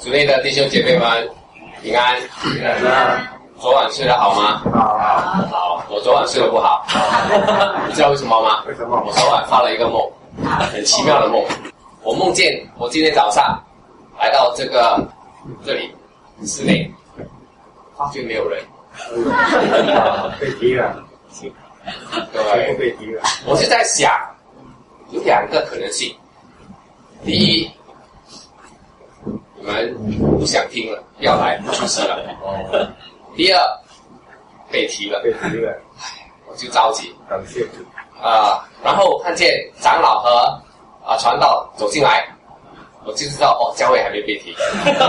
主内的弟兄姐妹们，平安。 平安。 昨晚睡得好吗？好。我昨晚睡得不好。你知道为什么吗？ 为什么？ 我昨晚发了一个梦，很奇妙的梦。我梦见我今天早上来到这里室内，发觉没有人。 被踢了。 对， 被踢了。 我是在想，有两个可能性。第一，你们不想听了，要来出事了。第二，被踢了，我就着急。 感谢主。 然后看见长老和传道走进来，我就知道教会还没被踢。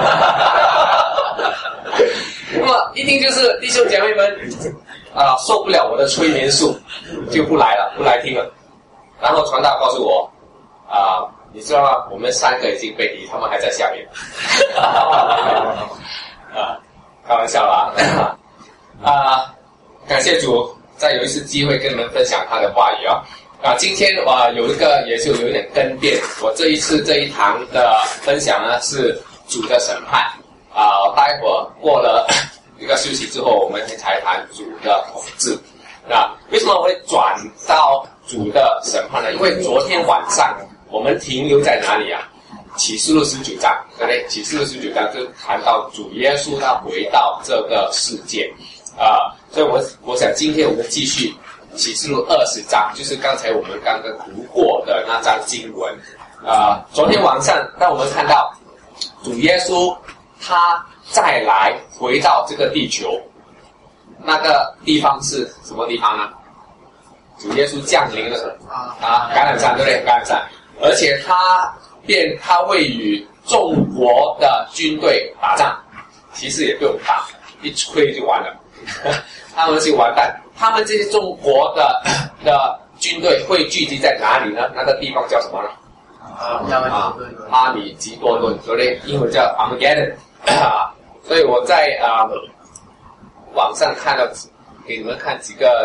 那么一定就是弟兄姐妹们受不了我的催眠术，就不来了，不来听了。然后传道告诉我你知道吗？我们3个已经被踢，他们还在下面。开玩笑啦。感谢主，再有一次机会跟你们分享他的话语今天有一个也是有一点更变。我这一堂的分享呢是主的审判待会儿过了一个休息之后，我们才谈主的统治。为什么我会转到主的审判呢？因为昨天晚上我们停留在哪里启示录19章，对不对？启示录19章就谈到主耶稣他回到这个世界所以我想今天我们继续启示录20章，就是刚才我们刚刚读过的那章经文昨天晚上当我们看到主耶稣他再来回到这个地球，那个地方是什么地方呢？主耶稣降临的橄榄山，对不对？橄榄山，而且他会与众国的军队打仗，其实也不用打，一吹就完了。他们就完蛋。他们这些众国的军队会聚集在哪里呢？那个地方叫什么呢？哈米吉多顿，对不对？英文叫 Armageddon 所以我在网上看到，给你们看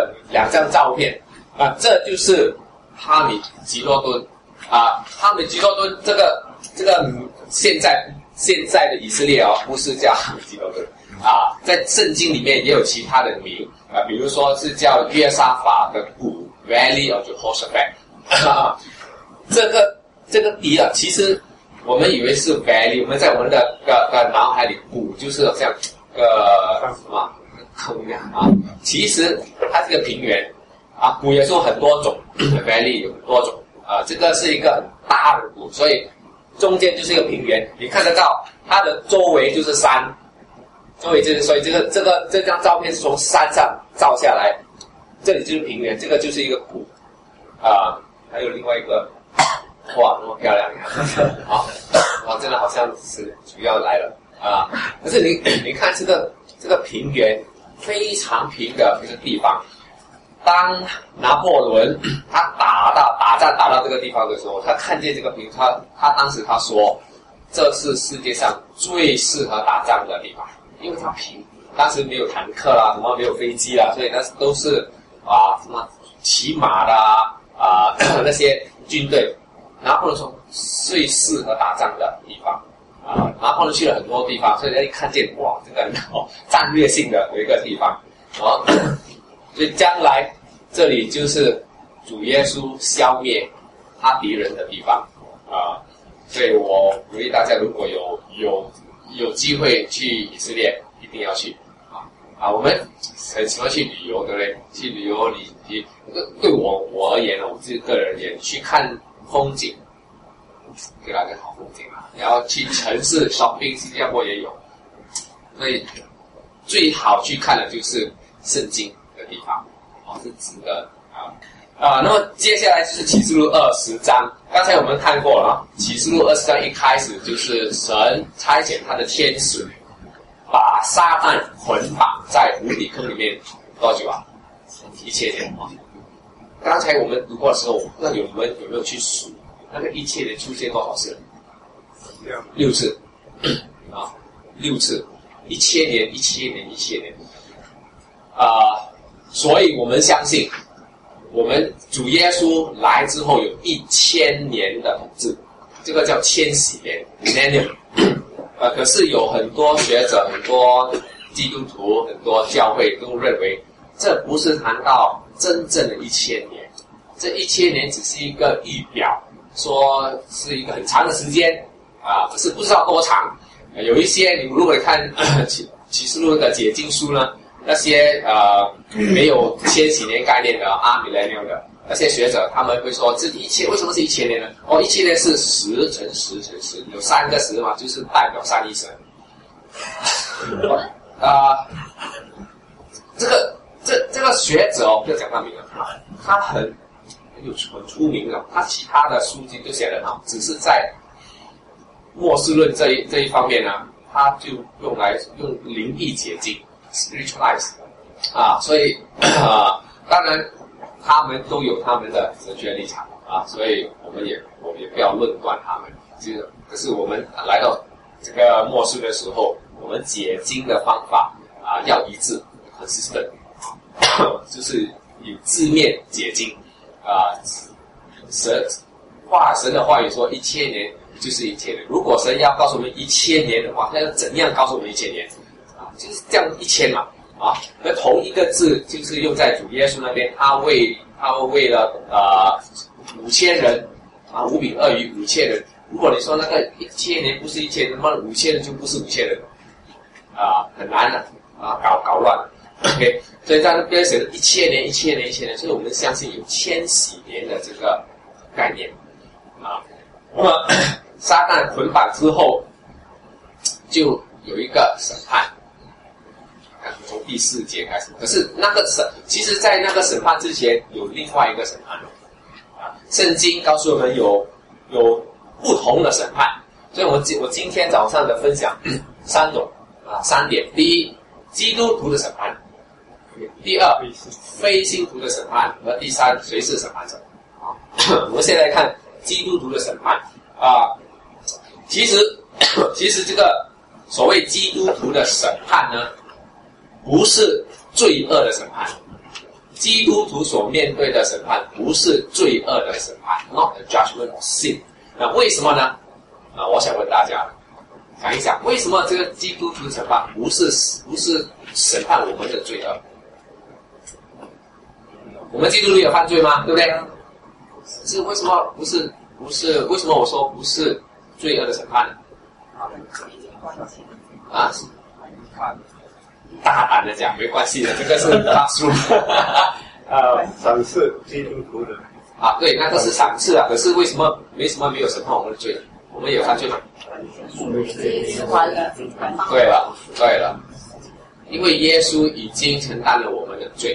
2张照片这就是哈米吉多顿哈米吉多顿这个现在的以色列不是叫哈米吉多顿在圣经里面也有其他的名比如说是叫约沙法的谷 Valley of Jehoshaphat 这个地其实我们以为是 Valley， 我们在我们的脑海里谷就是像什么坑其实它是个平原谷也是有很多种Valley 有很多种这个是一个很大的谷，所以中间就是一个平原，你看得到它的周围就是山，所以这张照片是从山上照下来，这里就是平原，这个就是一个谷还有另外一个哇那么漂亮真的好像是主要来了可是你看这个平原非常平的一个地方，当拿破仑他打仗打到这个地方的时候，他看见这个平，他当时他说这是世界上最适合打仗的地方，因为它平，当时没有坦克啦，什么没有飞机啦，所以那都是什么骑马啦那些军队，拿破仑说最适合打仗的地方拿破仑去了很多地方，所以他一看见哇这个战略性的有一个地方所以将来这里就是主耶稣消灭他敌人的地方所以我鼓励大家，如果有机会去以色列，一定要去我们很喜欢去旅游，对不对？去旅游你对我而言我自己个人而言，去看风景，对那个好风景然后去城市 shopping， 新加坡也有，所以最好去看的就是圣经的地方是值得那么接下来就是启示录20章，刚才我们看过了启示录20章一开始就是神差遣他的天使把撒旦捆绑在无底坑里面多久1000年刚才我们读过的时候，那你们有没有去数那个1000年出现多少次？6次6次，1000年所以我们相信我们主耶稣来之后有1000年的统治，这个叫千禧年 millennium 可是有很多学者、很多基督徒、很多教会都认为，这不是谈到真正的1000年，这1000年只是一个预表，说是一个很长的时间可是不知道多长。有一些你如果看启示录的解经书呢，那些没有千禧年概念的millennial 的那些学者，他们会说这为什么是1000年呢？1000年是10乘10乘10，有3个10嘛，就是代表3一神。这个学者不要讲他名了，他很出名的，他其他的书籍都写得很好，只是在末世论这一方面呢，他就用灵异解经 spiritualize 所以当然他们都有他们的神学立场所以我们也不要论断他们。可是我们来到这个末世的时候，我们解经的方法要一致 consistent， 就是以字面解经神的话语说1000年就是1000年。如果神要告诉我们1000年的话，他要怎样告诉我们1000年就是这样1000嘛那同一个字就是用在主耶稣那边，他为了5000人5饼2鱼5000人。如果你说那个1000年不是1000年，那么5000人就不是5000人很难的搞乱了。OK， 所以在那边写的1000年1000年1000年，所以我们相信有千禧年的这个概念那么撒旦捆绑之后，就有一个审判，从第4节开始。可是其实在那个审判之前，有另外一个审判圣经告诉我们有不同的审判，所以我今天早上的分享3点：第一，基督徒的审判；第二，非信徒的审判；和第三，谁是审判者我们现在看基督徒的审判其实这个所谓基督徒的审判呢，不是罪恶的审判。基督徒所面对的审判不是罪恶的审判 ，not a judgment of sin。那为什么呢？我想问大家，想一想，为什么这个基督徒的审判不是审判我们的罪恶？我们基督徒有犯罪吗？对不对？是为什么不是？为什么我说不是罪恶的审判呢？大胆的讲，没关系的，这个是大数。 赏赐基督徒的对，那个是赏赐可是为什么没有审判我们的罪？我们也有犯罪吗？对了，因为耶稣已经承担了我们的罪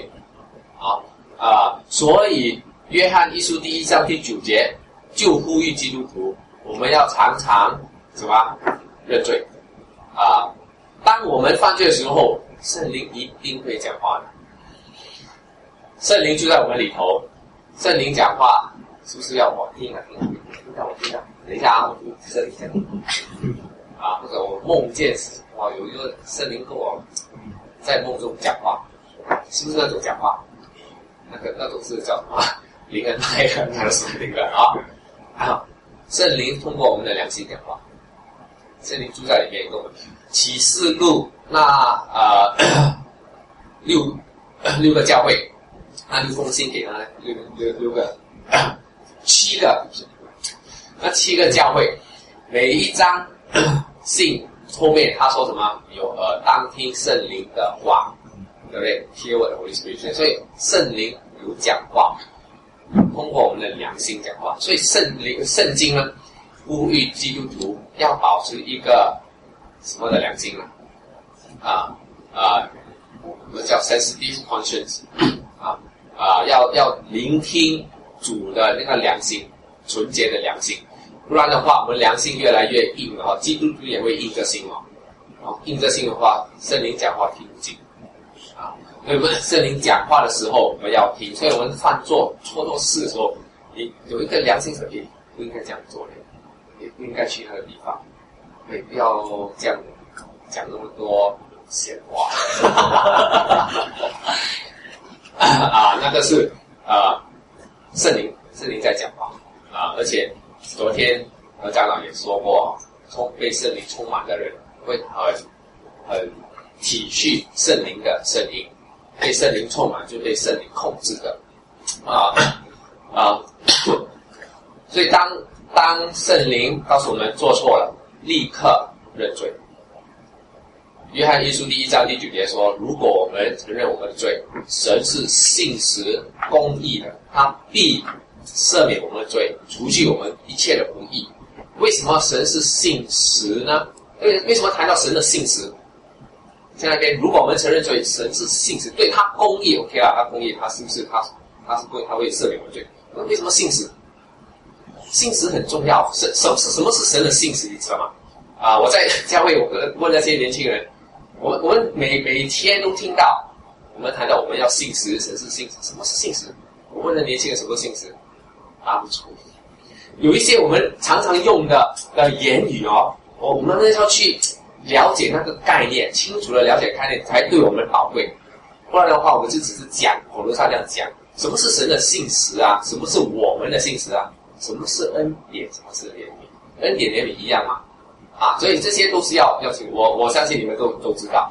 所以约翰一书第1章第9节就呼吁基督徒，我们要常常什么认罪当我们犯罪的时候，圣灵一定会讲话的。圣灵就在我们里头，圣灵讲话是不是要我听我听等一下我圣灵讲或者我梦见有一个圣灵跟我在梦中讲话，是不是那种讲话？那种是叫什么？灵恩派的，那是灵恩圣灵通过我们的良心讲话，圣灵住在里面跟我们。启示录六个教会，那6封信给他六个7个，那7个教会，每一张信后面他说什么？有耳当听圣灵的话，对不对？ Hear what the Holy Spirit says。所以圣灵有讲话，通过我们的良心讲话。所以圣经呢，呼吁基督徒要保持一个什么的良心呢？我们叫 sensitive conscience 要聆听主的那个良心，纯洁的良心。不然的话，我们良心越来越硬了基督徒也会硬着心硬着心的话，圣灵讲话听不进所以圣灵讲话的时候我们要听。所以我们犯错事的时候，你有一个良心说不应该这样做的，也不应该去那个地方，也不要这样讲那么多闲话那个是圣灵在讲话而且昨天何长老也说过被圣灵充满的人，会很体恤圣灵的声音，被圣灵充满就被圣灵控制的所以当圣灵告诉我们做错了，立刻认罪。约翰一书第1章第9节说，如果我们承认我们的罪，神是信实公义的，他必赦免我们的罪，除去我们一切的不义。为什么神是信实呢？为什么谈到神的信实？在那边，如果我们承认罪，神是信实，对他公义 OK 啦，他公义，他是不是他是公义，他会赦免我们罪？那为什么信实？信实很重要。什么是神的信实？你知道吗？我在教会我问那些年轻人，我们每天都听到我们谈到我们要信实，神是信实。什么是信实？我问了年轻人什么是信实？不错。有一些我们常常用的言语我们要去了解那个概念，清楚的了解概念才对我们宝贵。不然的话，我们就只是讲，口头上这样讲。什么是神的信实啊？什么是我们的信实啊？什么是恩典？什么是怜悯？恩典怜悯一样嘛？所以这些都是要请我相信你们都知道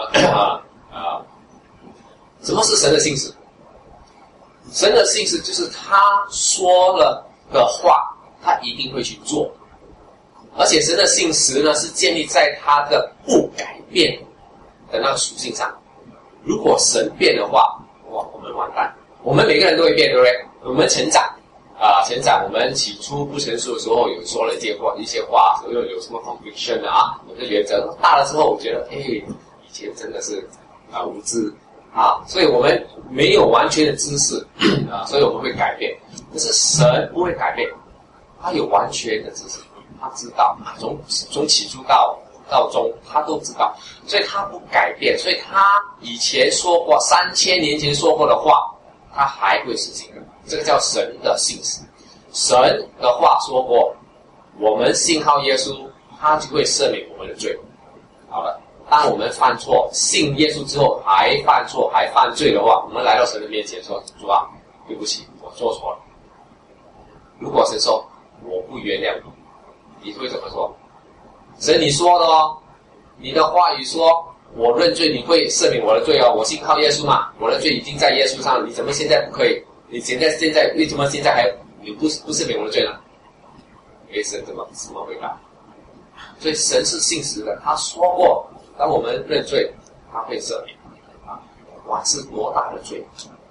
什么是神的信实？神的信实就是他说了的话，他一定会去做，而且神的信实呢是建立在他的不改变的那个属性上。如果神变的话，我们完蛋。我们每个人都会变，对不对？我们成长我们起初不成熟的时候有说了一些话，有什么 conviction 有些原则。大了之后，我觉得以前真的是无知所以我们没有完全的知识所以我们会改变。可是神不会改变，他有完全的知识，他知道从起初到终他都知道，所以他不改变。所以他以前说过3000年前说过的话，他还会实行的。这个叫神的信实。神的话说过，我们信靠耶稣，他就会赦免我们的罪。好了，当我们犯错，信耶稣之后还犯错还犯罪的话，我们来到神的面前说，主啊，对不起，我做错了。如果神说我不原谅你，你会怎么说？神你说的你的话语说我认罪，你会赦免我的罪我信靠耶稣嘛，我的罪已经在耶稣上，你怎么现在不可以？你现在为什么现在还你不赦免我的罪呢？神怎么回答？所以神是信实的，他说过，当我们认罪，他会赦免是多大的罪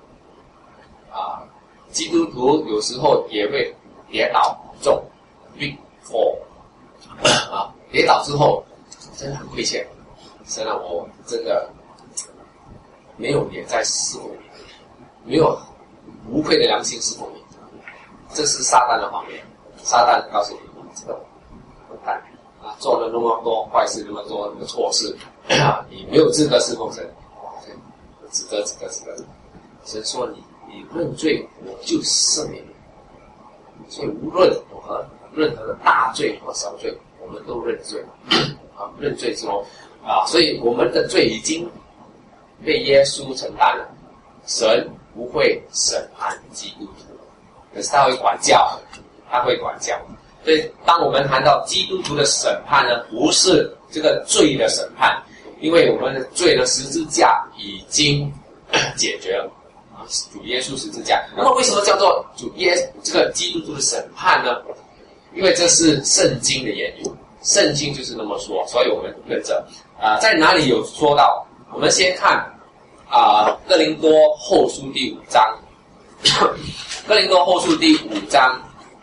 基督徒有时候也会跌倒重 big fall 跌倒之后真的很亏欠，神啊，我真的没有脸再侍奉你，没有无愧的良心侍奉你。这是撒旦的谎言。撒旦告诉你，这个混蛋做了那么多坏事，那么多那个错事你没有资格侍奉神。值得。神说你认罪，我就赦免你。所以无论任何的大罪或小罪，我们都认罪认罪之后所以我们的罪已经被耶稣承担了。神不会审判基督徒，可是他会管教。所以当我们谈到基督徒的审判呢，不是这个罪的审判，因为我们的罪的十字架已经解决了主耶稣十字架。那么为什么叫做这个基督徒的审判呢？因为这是圣经的言语，圣经就是那么说，所以我们跟着在哪里有说到？我们先看哥林多后书第5章哥林多后书第5章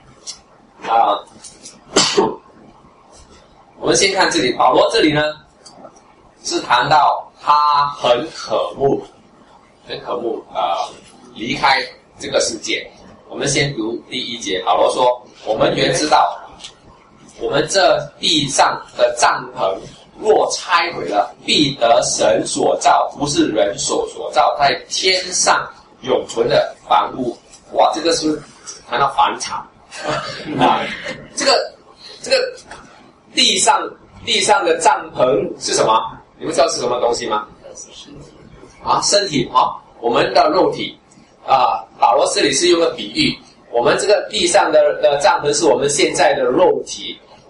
我们先看这里，保罗这里呢是谈到他很渴慕离开这个世界。我们先读第1节，保罗说，我们原知道我们这地上的帐篷若拆毁了，必得神所造，不是人手所造，在天上永存的房屋。哇，这个是不是谈到房产这个地上的帐篷是什么？你们知道是什么东西吗？身体我们的肉体保罗这里是用个比喻，我们这个地上的帐篷是我们现在的肉体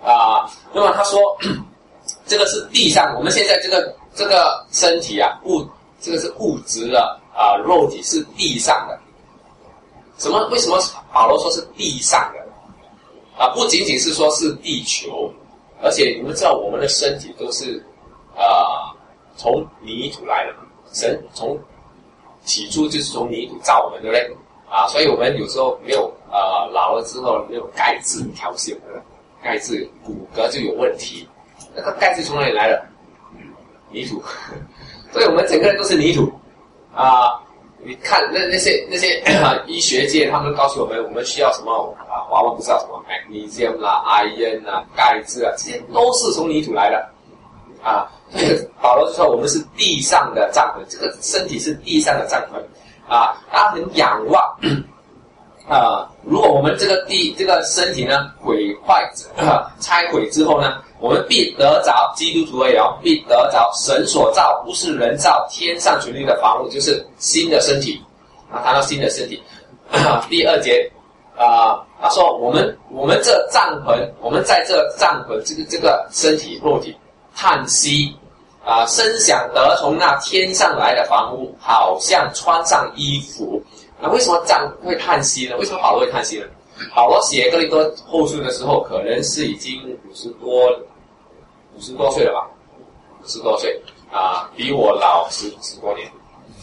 那么他说这个是地上，我们现在这个身体啊，这个是物质的肉体是地上的。为什么保罗说是地上的不仅仅是说是地球，而且你们知道我们的身体都是从泥土来的，神从起初就是从泥土造我们，对不对所以我们有时候没有老了之后没有钙质调节，钙质骨骼就有问题。那个钙质从哪里来的？泥土。所以我们整个人都是泥土你看那些医学界他们告诉我们需要什么华文不知道什么magnesium啦、iron 啦、钙质啊，这些都是从泥土来的所以保罗就说我们是地上的帐篷，这个身体是地上的帐篷他很仰望如果我们这个身体呢毁坏拆毁之后呢，我们必得着基督徒而言必得着神所造，不是人造，天上权力的房屋，就是新的身体谈到新的身体第2节他说我们这帐篷，我们在这帐篷这个身体肉体叹息深想得从那天上来的房屋，好像穿上衣服。为什么这样会叹息呢？为什么保罗会叹息呢？保罗写哥林多后书的时候，可能是已经50多岁了吧，50多岁比我老10多年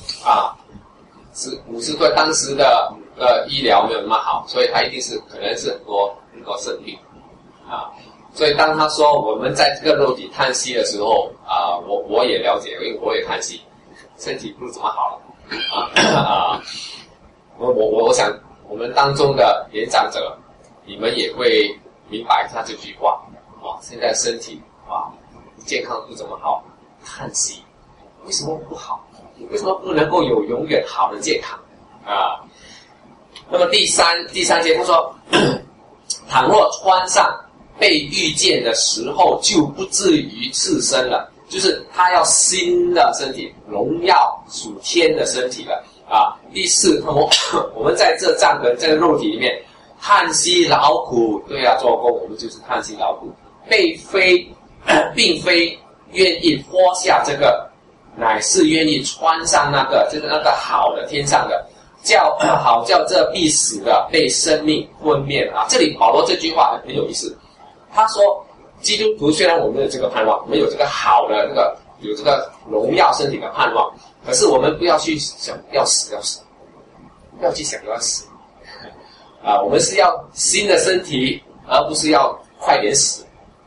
50岁，当时的医疗没有那么好，所以他一定是可能是很多生病所以当他说我们在这个肉体叹息的时候我也了解，因为我也叹息，身体不怎么好了我想我们当中的年长者，你们也会明白他这句话现在身体健康不怎么好，叹息，为什么不好？为什么不能够有永远好的健康那么第三节他说倘若穿上被遇见的时候，就不至于赤身了，就是他要新的身体，荣耀属天的身体了第4，我们在这帐篷这个肉体里面叹息劳苦，对做工我们就是叹息劳苦，并非愿意脱下这个，乃是愿意穿上那个好的天上的，好叫这必死的被生命吞灭这里保罗这句话很有意思，他说基督徒虽然我们有这个盼望，我们有这个好的有这个荣耀身体的盼望，可是我们不要去想要死，不要去想要死我们是要新的身体，而不是要快点死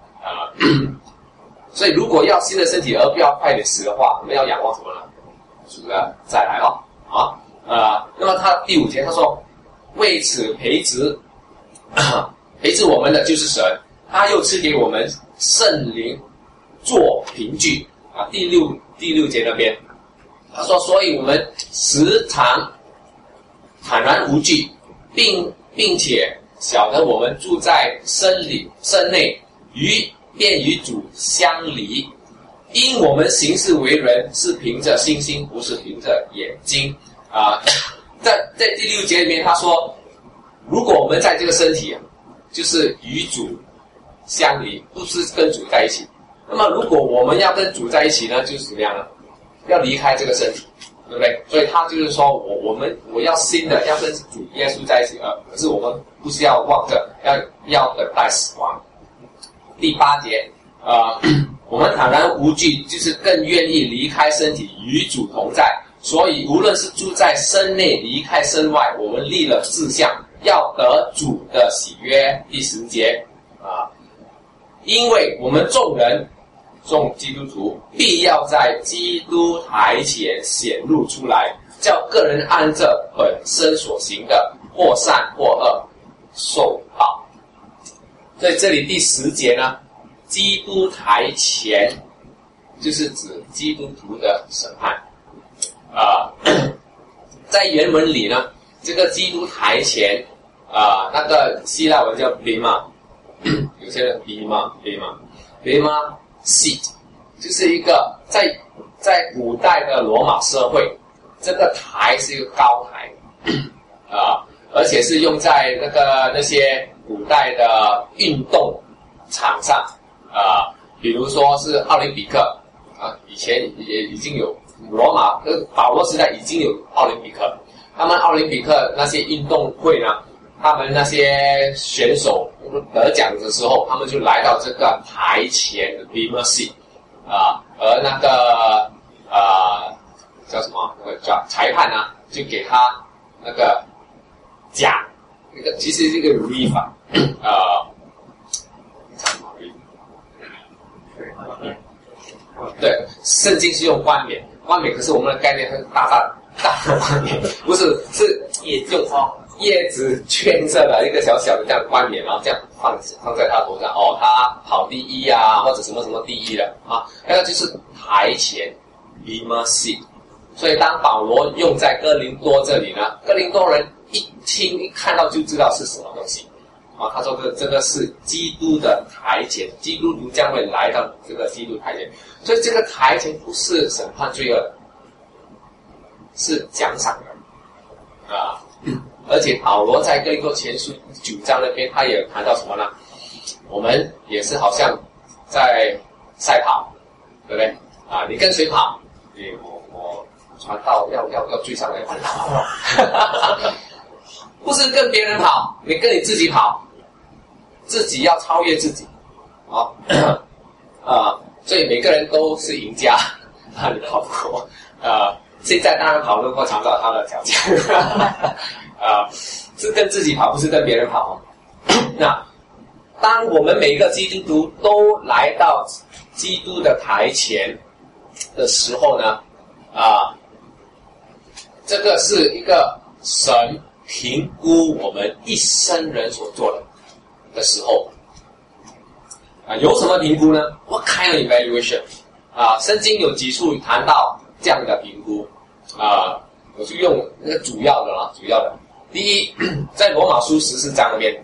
所以如果要新的身体而不要快点死的话，我们要仰望什么呢？主的再来那么他第5节他说为此培植我们的就是神，他又赐给我们圣灵做凭据第六节那边他说所以我们时常坦然无惧，并且晓得我们住在身内便与主相离，因我们行事为人是凭着信心，不是凭着眼睛在第6节里面他说如果我们在这个身体就是与主相离，不是跟主在一起，那么如果我们要跟主在一起呢，就是怎么样呢？要离开这个身体，对不对？所以他就是说我要新的，要跟主耶稣在一起可是我们不是要望着要等待死亡。第8节我们坦然无惧，就是更愿意离开身体与主同在，所以无论是住在身内离开身外，我们立了志向，要得主的喜悦。第10节因为我们众基督徒必要在基督台前显露出来，叫个人按着本身所行的或善或恶受报。所以这里第10节呢，基督台前就是指基督徒的审判在原文里呢，这个基督台前那个希腊文叫 bema， 有些人 bema seat， 就是一个在古代的罗马社会，这个台是一个高台而且是用在那些古代的运动场上，比如说是奥林匹克以前也已经有罗马保罗时代已经有奥林匹克，他们奥林匹克那些运动会呢，他们那些选手得奖的时候，他们就来到这个台前的 Bema Seat 而那个叫什么？那个叫裁判呢，就给他那个奖，那个其实这个 relief 对，圣经是用冠冕，冠冕可是我们的概念是大的冠冕，不是是用叶子圈着的一个小小的这样冠冕，然后这样放在他头上，他跑第一或者什么什么第一了那个就是台前 Bema Seat。所以当保罗用在哥林多这里呢，哥林多人一看到就知道是什么东西他说这个是基督的台前，基督徒将会来到这个基督台前，所以这个台前不是审判罪恶的，是奖赏的而且保罗在哥林多前书9章那边，他也谈到什么呢？我们也是好像在赛跑，对不对你跟谁跑？我传道要追上来跑不是跟别人跑，你跟你自己跑，自己要超越自己所以每个人都是赢家你跑不过现在当然跑得过长照他的条件是跟自己跑，不是跟别人跑那当我们每个基督徒都来到基督的台前的时候呢这个是一个神评估我们一生人所做的时候有什么评估呢？ What kind of evaluation 圣经有几处谈到这样的评估我就用那个主要的第一，在罗马书14章那边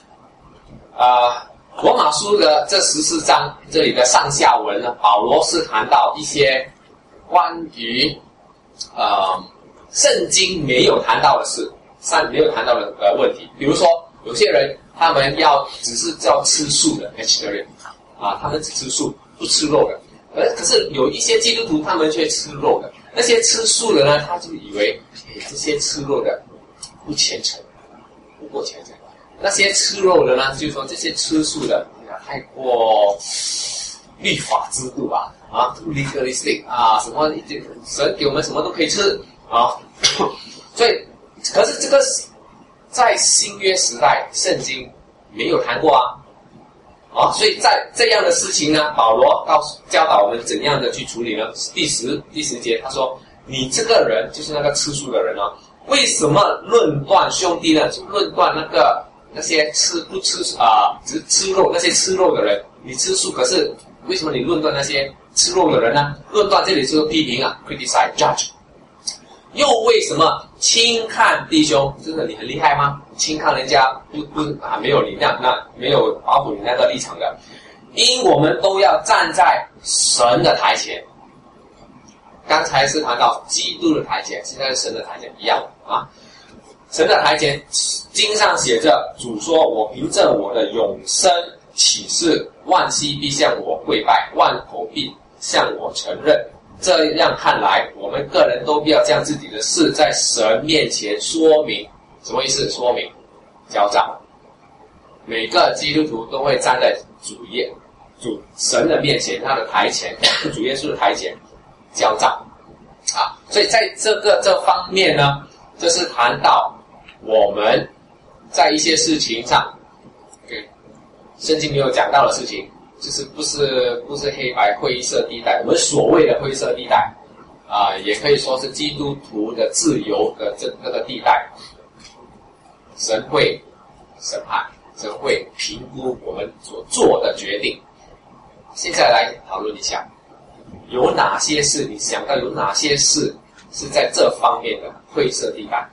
罗马书的这14章这里的上下文呢，保罗是谈到一些关于圣经没有谈到的事，没有谈到的问题。比如说有些人他们只是叫吃素的 vegetarian 他们只吃素不吃肉的，可是有一些基督徒他们却吃肉的，那些吃素的呢，他就以为这些吃肉的不虔诚，不够虔诚。那些吃肉的呢，就是说这些吃素的太过律法制度too legalistic 什么神给我们什么都可以吃所以可是这个在新约时代圣经没有谈过所以在这样的事情呢，保罗教导我们怎样的去处理呢？第十节他说，你这个人就是那个吃素的人为什么论断兄弟呢？就论断那些不吃只吃肉，那些吃肉的人，你吃素，可是为什么你论断那些吃肉的人呢？论断这里就是批评criticize judge。又为什么轻看弟兄？真的你很厉害吗？轻看人家没有你那没有保护你那个立场的。因我们都要站在神的台前。刚才是谈到基督的台前，现在是神的台前一样神的台前，经上写着，主说：“我凭着我的永生启示，万膝必向我跪拜，万口必向我承认。”这样看来，我们个人都必要将自己的事在神面前说明。什么意思？说明交账。每个基督徒都会站在主神的面前，他的台前，主耶稣的台前交账所以在这方面呢，就是谈到我们在一些事情上圣经没有讲到的事情，就是不是黑白灰色地带，我们所谓的灰色地带也可以说是基督徒的自由的这个地带，神会审判，神会评估我们所做的决定。现在来讨论一下，有哪些事你想到有哪些事是在这方面的灰色地带？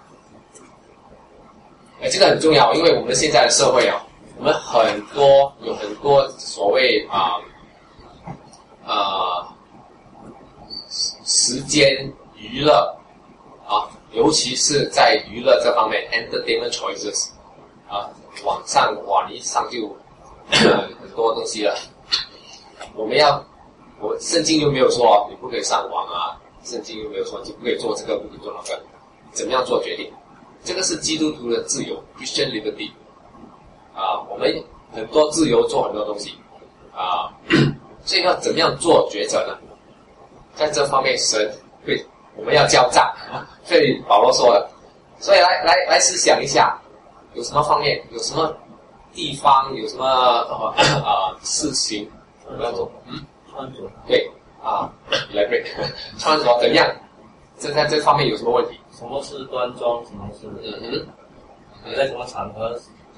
这个很重要，因为我们现在的社会我们有很多所谓时间娱乐尤其是在娱乐这方面 entertainment choices 网上你一上就很多东西了。圣经又没有说你不可以上网啊，圣经又没有说你不可以做这个，不可以做那个，怎么样做决定？这个是基督徒的自由 ，Christian liberty。我们很多自由做很多东西，所以要怎么样做抉择呢？在这方面，我们要交账，所以保罗说了，所以来思想一下，有什么方面，有什么地方，有什么事情我们要做？ 穿着对elaborate 穿着怎样？在这方面有什么问题？ 什么是端庄？什么是在什么场合？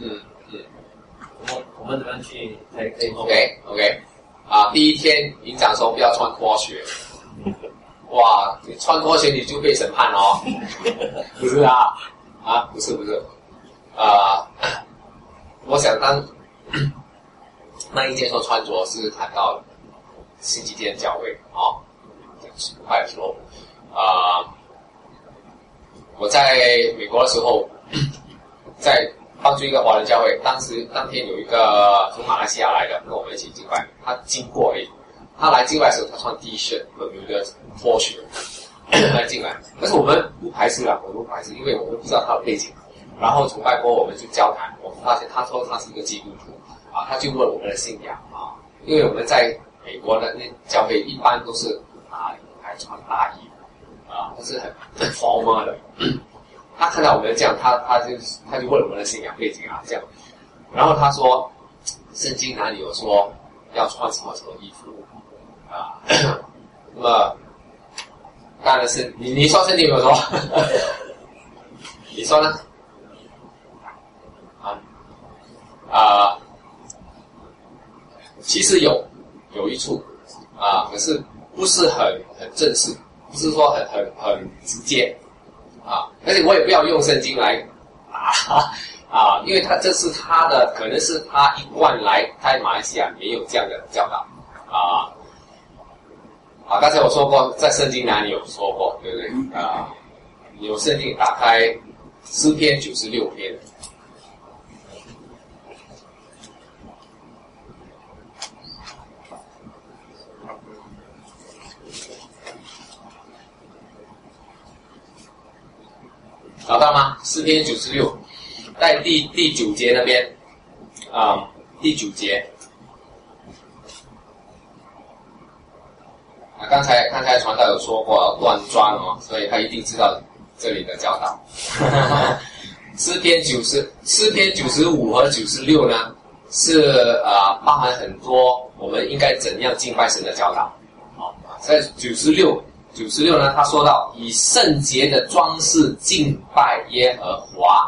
我们怎么样去可以做 ？OK， 第一天营长说不要穿拖鞋，哇，你穿拖鞋你就被审判哦，不是啊？不是，我想那一件说穿着是谈到星期天教会快的时候，我在美国的时候，在帮助一个华人教会，当天有一个从马来西亚来的，跟我们一起敬拜，他经过而已。他来敬拜的时候，他穿 T 恤和有一个拖鞋来进来，但是我们不排斥，因为我们不知道他的背景。然后崇拜过后我们就交谈，我们发现他说他是一个基督徒他就问我们的信仰因为我们在美国的那教会一般都是还穿大衣都是很 formal 的。他看到我们这样，他就问我们的信仰背景这样，然后他说圣经哪里有说要穿什么衣服那么当然是你说圣经有没有说？你说呢？其实有一处可是不是很正式，不是说很直接而且我也不要用圣经来因为这是他的，可能是他一贯来在马来西亚没有这样的教导刚才我说过，在圣经哪里有说过，对不对有圣经打开诗篇96篇。找到吗？诗篇96，在第9节那边第9节刚才传道有说过端庄所以他一定知道这里的教导。诗篇95和96呢，是包含很多我们应该怎样敬拜神的教导。在96呢，他说到以圣洁的装饰敬拜耶和华，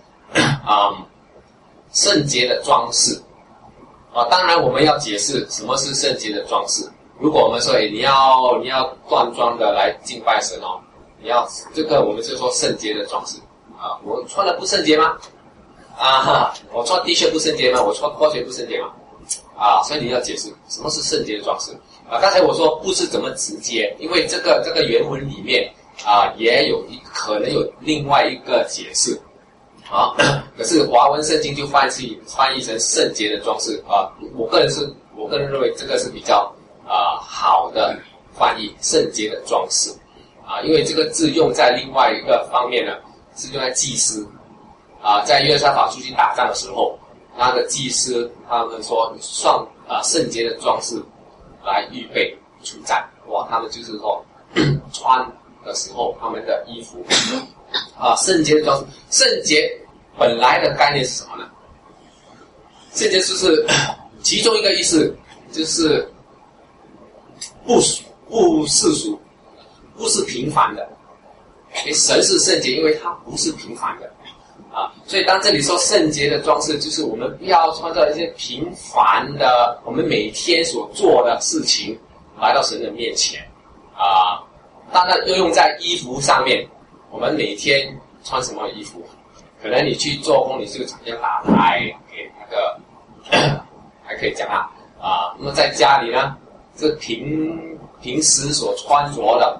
圣洁的装饰当然我们要解释什么是圣洁的装饰。如果我们说你要端庄的来敬拜神你要这个我们就说圣洁的装饰我穿的不圣洁吗？我穿 T 恤不圣洁吗？我穿拖鞋不圣洁吗？所以你要解释什么是圣洁的装饰刚才我说不是怎么直接，因为这个原文里面也有可能有另外一个解释可是华文圣经就翻译成圣洁的装饰我个人认为这个是比较好的翻译，圣洁的装饰因为这个字用在另外一个方面呢，是用在祭司在约沙法出去打仗的时候，那个祭司他们说上圣洁的装饰来预备出战他们就是说穿的时候他们的衣服圣洁的装饰。圣洁本来的概念是什么呢？圣洁就是其中一个意思就是不世俗，不是平凡的。神是圣洁，因为他不是平凡的所以当这里说圣洁的装饰，就是我们不要穿着一些平凡的我们每天所做的事情来到神的面前当然又用在衣服上面。我们每天穿什么衣服？可能你去做工，你是个厂家打牌给那个还可以讲那么在家里呢，这平时所穿着的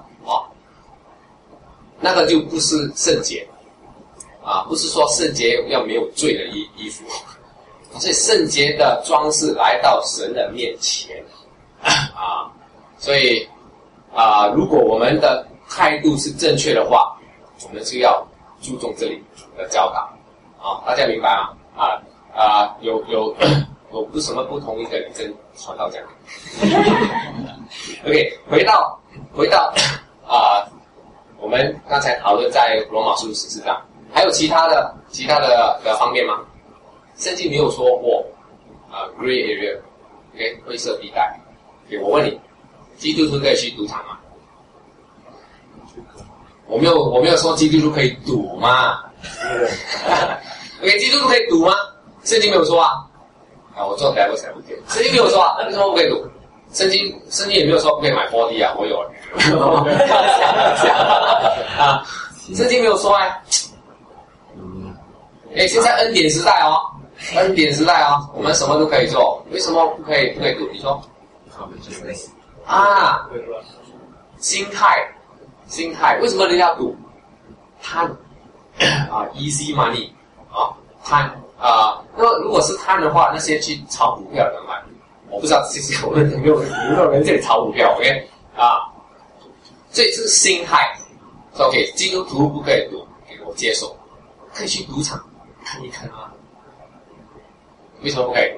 那个就不是圣洁不是说圣洁要没有罪的衣服所以圣洁的装饰来到神的面前啊，所以如果我们的态度是正确的话，我们就要注重这里的教导啊，大家明白吗？有不什么不同意的，你跟传道讲。OK， 回到我们刚才讨论在罗马书14章，还有其他的方面吗？圣经没有说过gray area， OK， 灰色地带。OK， 我问你，基督徒可以去赌场吗？我没有说基督徒可以赌嘛。OK， 基督徒可以赌吗？圣经没有说啊。我做 devil's advocate， 圣经没有说啊，那为什么不可以赌？圣经也没有说不可以买 4D 啊，我有圣经没有说现在恩典时代哦，我们什么都可以做，为什么不可以赌？你说心态，为什么人家赌？贪easy money 贪那如果是贪的话，那些去炒股票的买，我不知道我们有没有人这里炒股票 ？OK 所以这是心态。OK， 基督徒不可以赌，我接受，可以去赌场看一看啊。为什么不可以？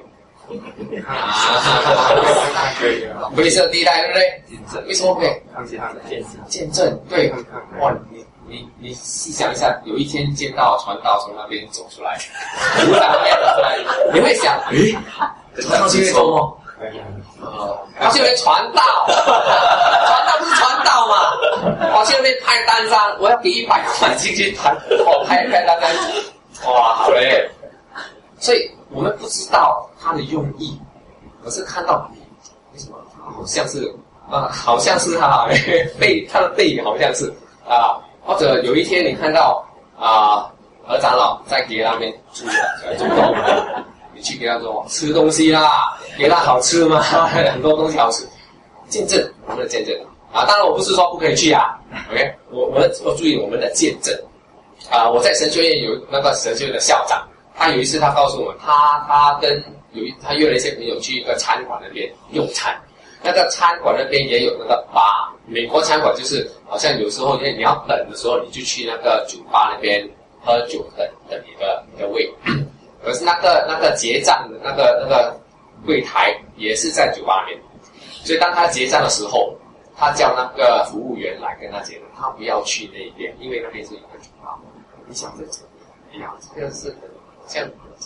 灰色地带，对不对？为什么不可以？见证，对，哇，你试想一下，有一天见到传道从那边走出来，你会想，他去做梦，他去那边传道不是传道嘛？我去那边拍单张，我要给100块进去拍单张，哇，好嘞！所以我们不知道他的用意，可是看到为什么好像是他他的背影好像是或者有一天你看到何长老在给他那边住你去给他说吃东西啦，给他好吃吗？很多东西好吃，见证我们的见证当然我不是说不可以去OK， 我注意我们的见证我在神学院有那个神学院的校长，他有一次他告诉我们，他约了一些朋友去一个餐馆那边用餐，那个餐馆那边也有那个吧，美国餐馆就是好像有时候你要等的时候，你就去那个酒吧那边喝酒等你的位，可是那个结账的那个柜台也是在酒吧那边，所以当他结账的时候，他叫那个服务员来跟他结账，他不要去那边，因为那边是一个酒吧。你想这这个是这样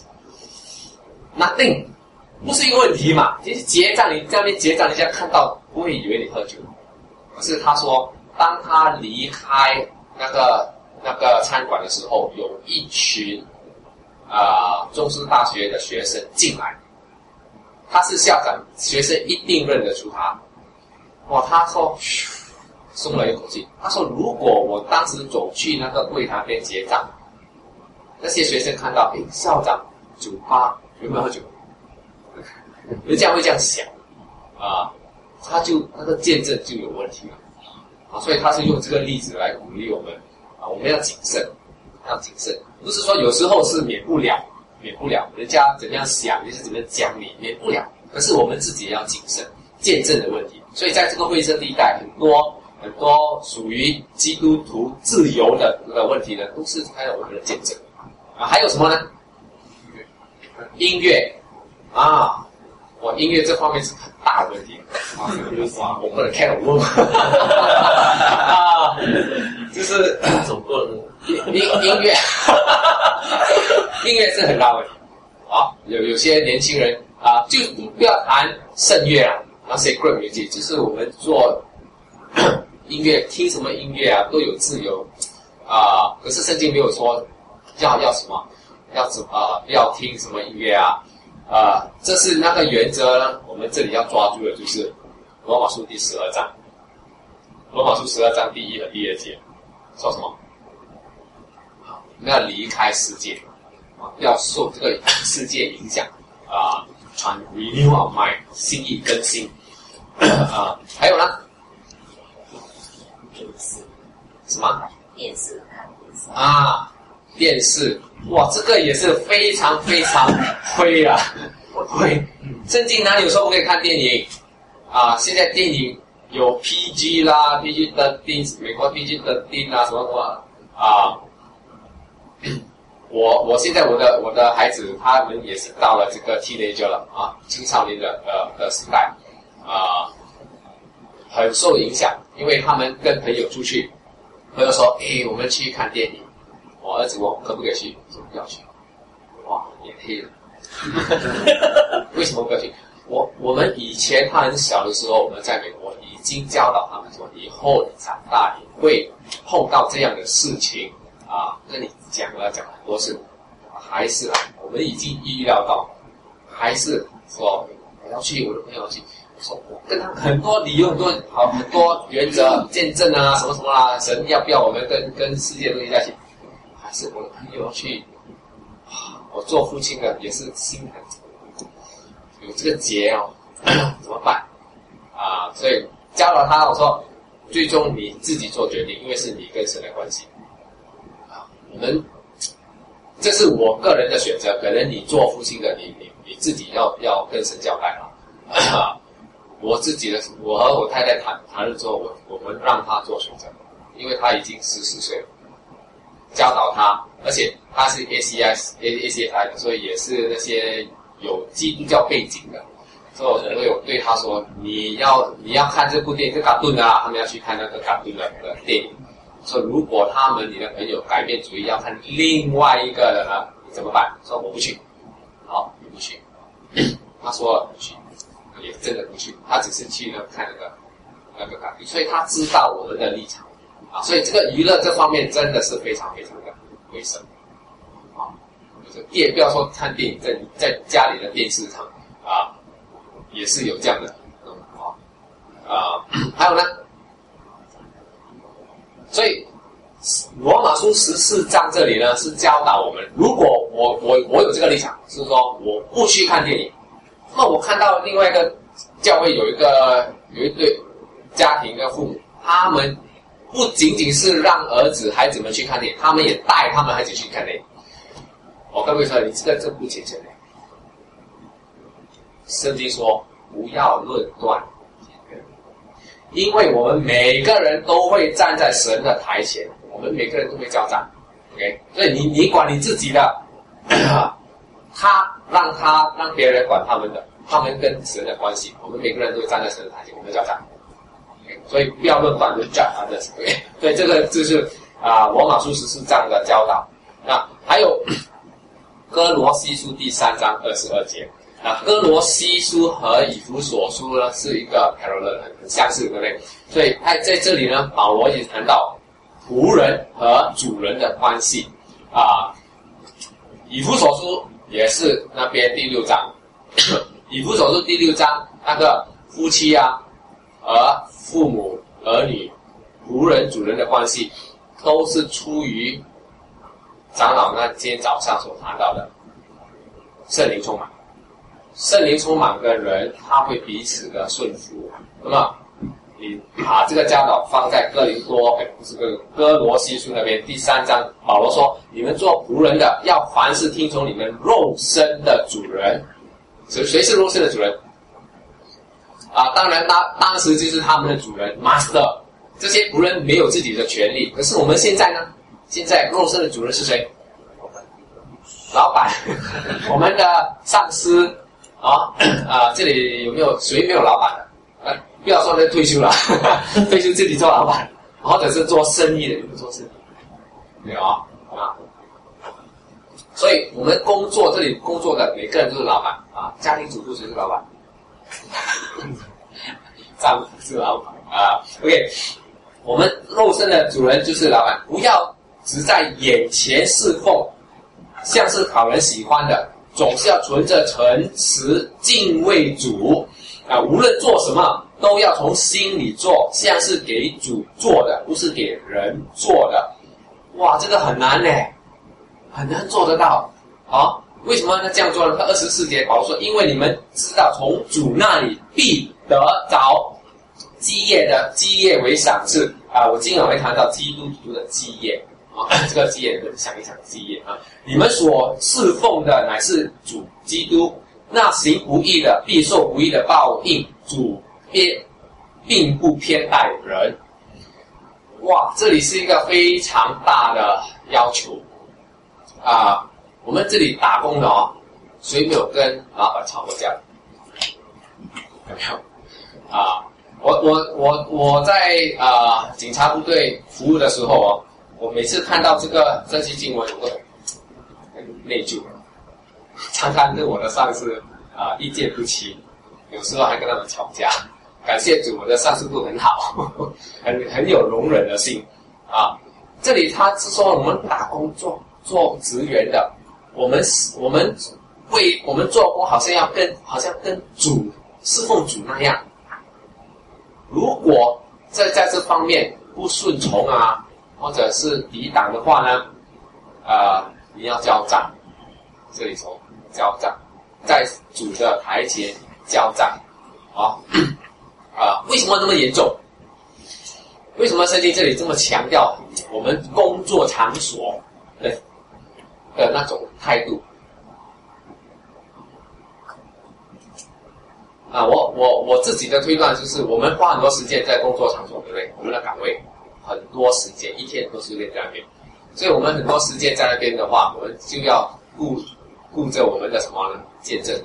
，nothing。不是一个问题嘛？其实结账，你在那边结账，人家看到不会以为你喝酒。可是他说，当他离开那个餐馆的时候，有一群中师大学的学生进来，他是校长，学生一定认得出他。哇，他说松了一口气。他说，如果我当时走去那个柜台边结账，那些学生看到，校长酒吧有没有喝酒？人家会这样想他就那个见证就有问题了所以他是用这个例子来鼓励我们我们要谨慎，不是说有时候是免不了，人家怎么样想就是怎么样讲你，免不了，可是我们自己也要谨慎，见证的问题。所以在这个灰色地带，很多属于基督徒自由的问题呢，都是还有我们的见证还有什么呢？音乐音乐这方面是很大的问题我不能看我就是走过了音乐是很大的问题有些年轻人就不要谈圣乐那些 great music， 就是我们做音乐，听什么音乐都有自由可是圣经没有说要什么，要听什么音乐这是那个原则呢，我们这里要抓住的就是罗马书第12章。罗马书12章第1和第2节说什么？我们要离开世界不要受这个世界影响传 renew our mind， 心意更新还有呢？什么？ 电视看电视电视哇，这个也是非常非常亏啊！亏，圣经哪里有说不可以看电影啊？现在电影有 PG 啦 ，PG-13，美国 PG-13啊，什么什么啊？我现在我的孩子他们也是到了这个 teenager 了啊，青少年的时代啊，很受影响，因为他们跟朋友出去，朋友说，我们去看电影。我儿子问我可不可以去，我说不要去，哇，脸黑了。为什么不要去？我们以前他很小的时候，我们在美国已经教导他们说，以后你长大你会碰到这样的事情啊，跟你讲很多次，还是我们已经预料到，还是说我要去，我的朋友要去。说我跟他很多理由，很多原则、见证啊，什么什么啦，神要不要我们跟世界的东西在一起？还是我的朋友要去？我做父亲的也是心很有这个结哦，怎么办啊？所以教导他，我说最终你自己做决定，因为是你跟神的关系啊。这是我个人的选择，可能你做父亲的，你自己要跟神交代了。我自己的，我和我太太谈了之后，我们让他做选择，因为他已经14岁了，教导他，而且他是 ACI 的，所以也是那些有基督教背景的，所以我有对他说，你要看这部电影，是卡顿啊，他们要去看那个卡顿的电影。说如果你的朋友改变主意要看另外一个的呢，你怎么办？说我不去，好，你不去。他说了不去。也真的不去，他只是去看那个卡片，所以他知道我们的立场啊，所以这个娱乐这方面真的是非常非常的卫生啊。也不要说看电影，在家里的电视上啊，也是有这样的还有呢，所以罗马书14章这里呢是教导我们，如果我有这个立场，是说我不去看电影。那我看到另外一个教会有一对家庭跟父母，他们不仅仅是让孩子们去看电影，他们也带他们孩子去看电影。我跟各位说，你这不虔诚的。圣经说不要论断，因为我们每个人都会站在神的台前，我们每个人都会交战。OK， 所以你管你自己的。让别人管他们的，他们跟神的关系，我们每个人都会站在神的台前，我们交战。所以不要论断论讲他的，对，这个就是罗马书14章的教导。那还有哥罗西书第3章22节。哥罗西书和以弗所书呢是一个 parallel 很相似，对不对？所以在这里呢，保罗也谈到仆人和主人的关系以弗所书也是那边第6章，以弗所书第6章那个夫妻和父母、儿女、仆人、主人的关系，都是出于长老那今天早上所谈到的圣灵充满。圣灵充满的人，他会彼此的顺服。那么你把这个教导放在哥罗西书那边第3章，保罗说：你们做仆人的，要凡事听从你们肉身的主人。谁是肉身的主人？当然当时就是他们的主人 master。这些仆人没有自己的权利，可是我们现在呢？现在肉身的主人是谁？老板，我们的上司这里有没有谁没有老板的？不要说退休了，退休自己做老板，或者是做生意的，有没有做生意？没有所以我们这里工作的每个人都是老板家庭主妇谁是老板？丈夫是老板OK， 我们肉身的主人就是老板，不要只在眼前侍奉，像是讨人喜欢的，总是要存着诚实敬畏主无论做什么都要从心里做，像是给主做的，不是给人做的。哇，这个很难很难做得到为什么这样做呢？他24节保罗说：因为你们知道从主那里必得着基业为赏赐我经常会谈到基督徒的基业这个基业，你们想一想基业啊，你们所侍奉的乃是主基督，那行不义的必受不义的报应，主并不偏待人。哇，这里是一个非常大的要求啊！我们这里打工的谁没有跟老板吵过架？有没有？啊，我在警察部队服务的时候我每次看到这些新闻，我都很内疚，常常跟我的上司意见不齐，有时候还跟他们吵架。感谢主，我的上司部很好，很有容忍的心啊。这里他是说我们打工做职员的，我们做工好像跟主侍奉主那样。如果在这方面不顺从或者是抵挡的话呢，你要交账。这里说交账，在主的台前交账为什么那么严重？为什么圣经这里这么强调我们工作场所的那种态度？我自己的推断就是，我们花很多时间在工作场所，对不对？我们的岗位很多时间，一天很多时间在那边，所以我们很多时间在那边的话，我们就要顾着我们的什么呢？见证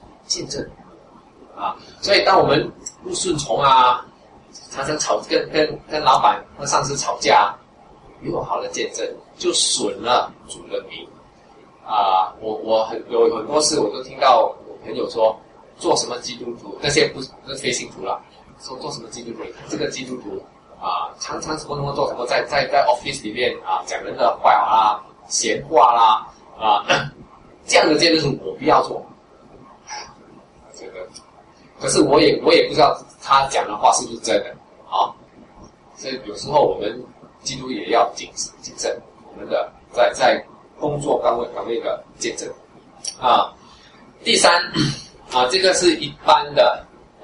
所以当我们不顺从常常跟老板和上司吵架，没有好的见证，就损了主的名我有很多事我都听到我朋友说，做什么基督徒，那些不是非信徒了，说做什么基督徒，这个基督徒常常什么做什么，在 office 里面讲人的坏话闲话啦这样的见证我不要做。这个可是我也不知道他讲的话是不是真的所以有时候我们基督也要谨慎我们的在工作岗位的见证第三这个是一般的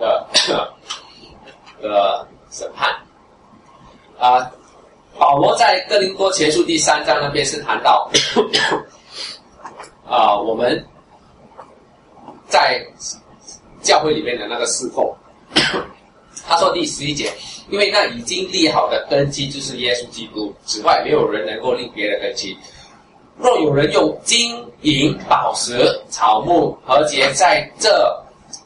审判保罗在哥林多前书第3章那边是谈到我们在教会里面的那个侍奉他说第11节，因为那已经立好的根基就是耶稣基督，此外没有人能够立别的根基。若有人用金银宝石草木和节在这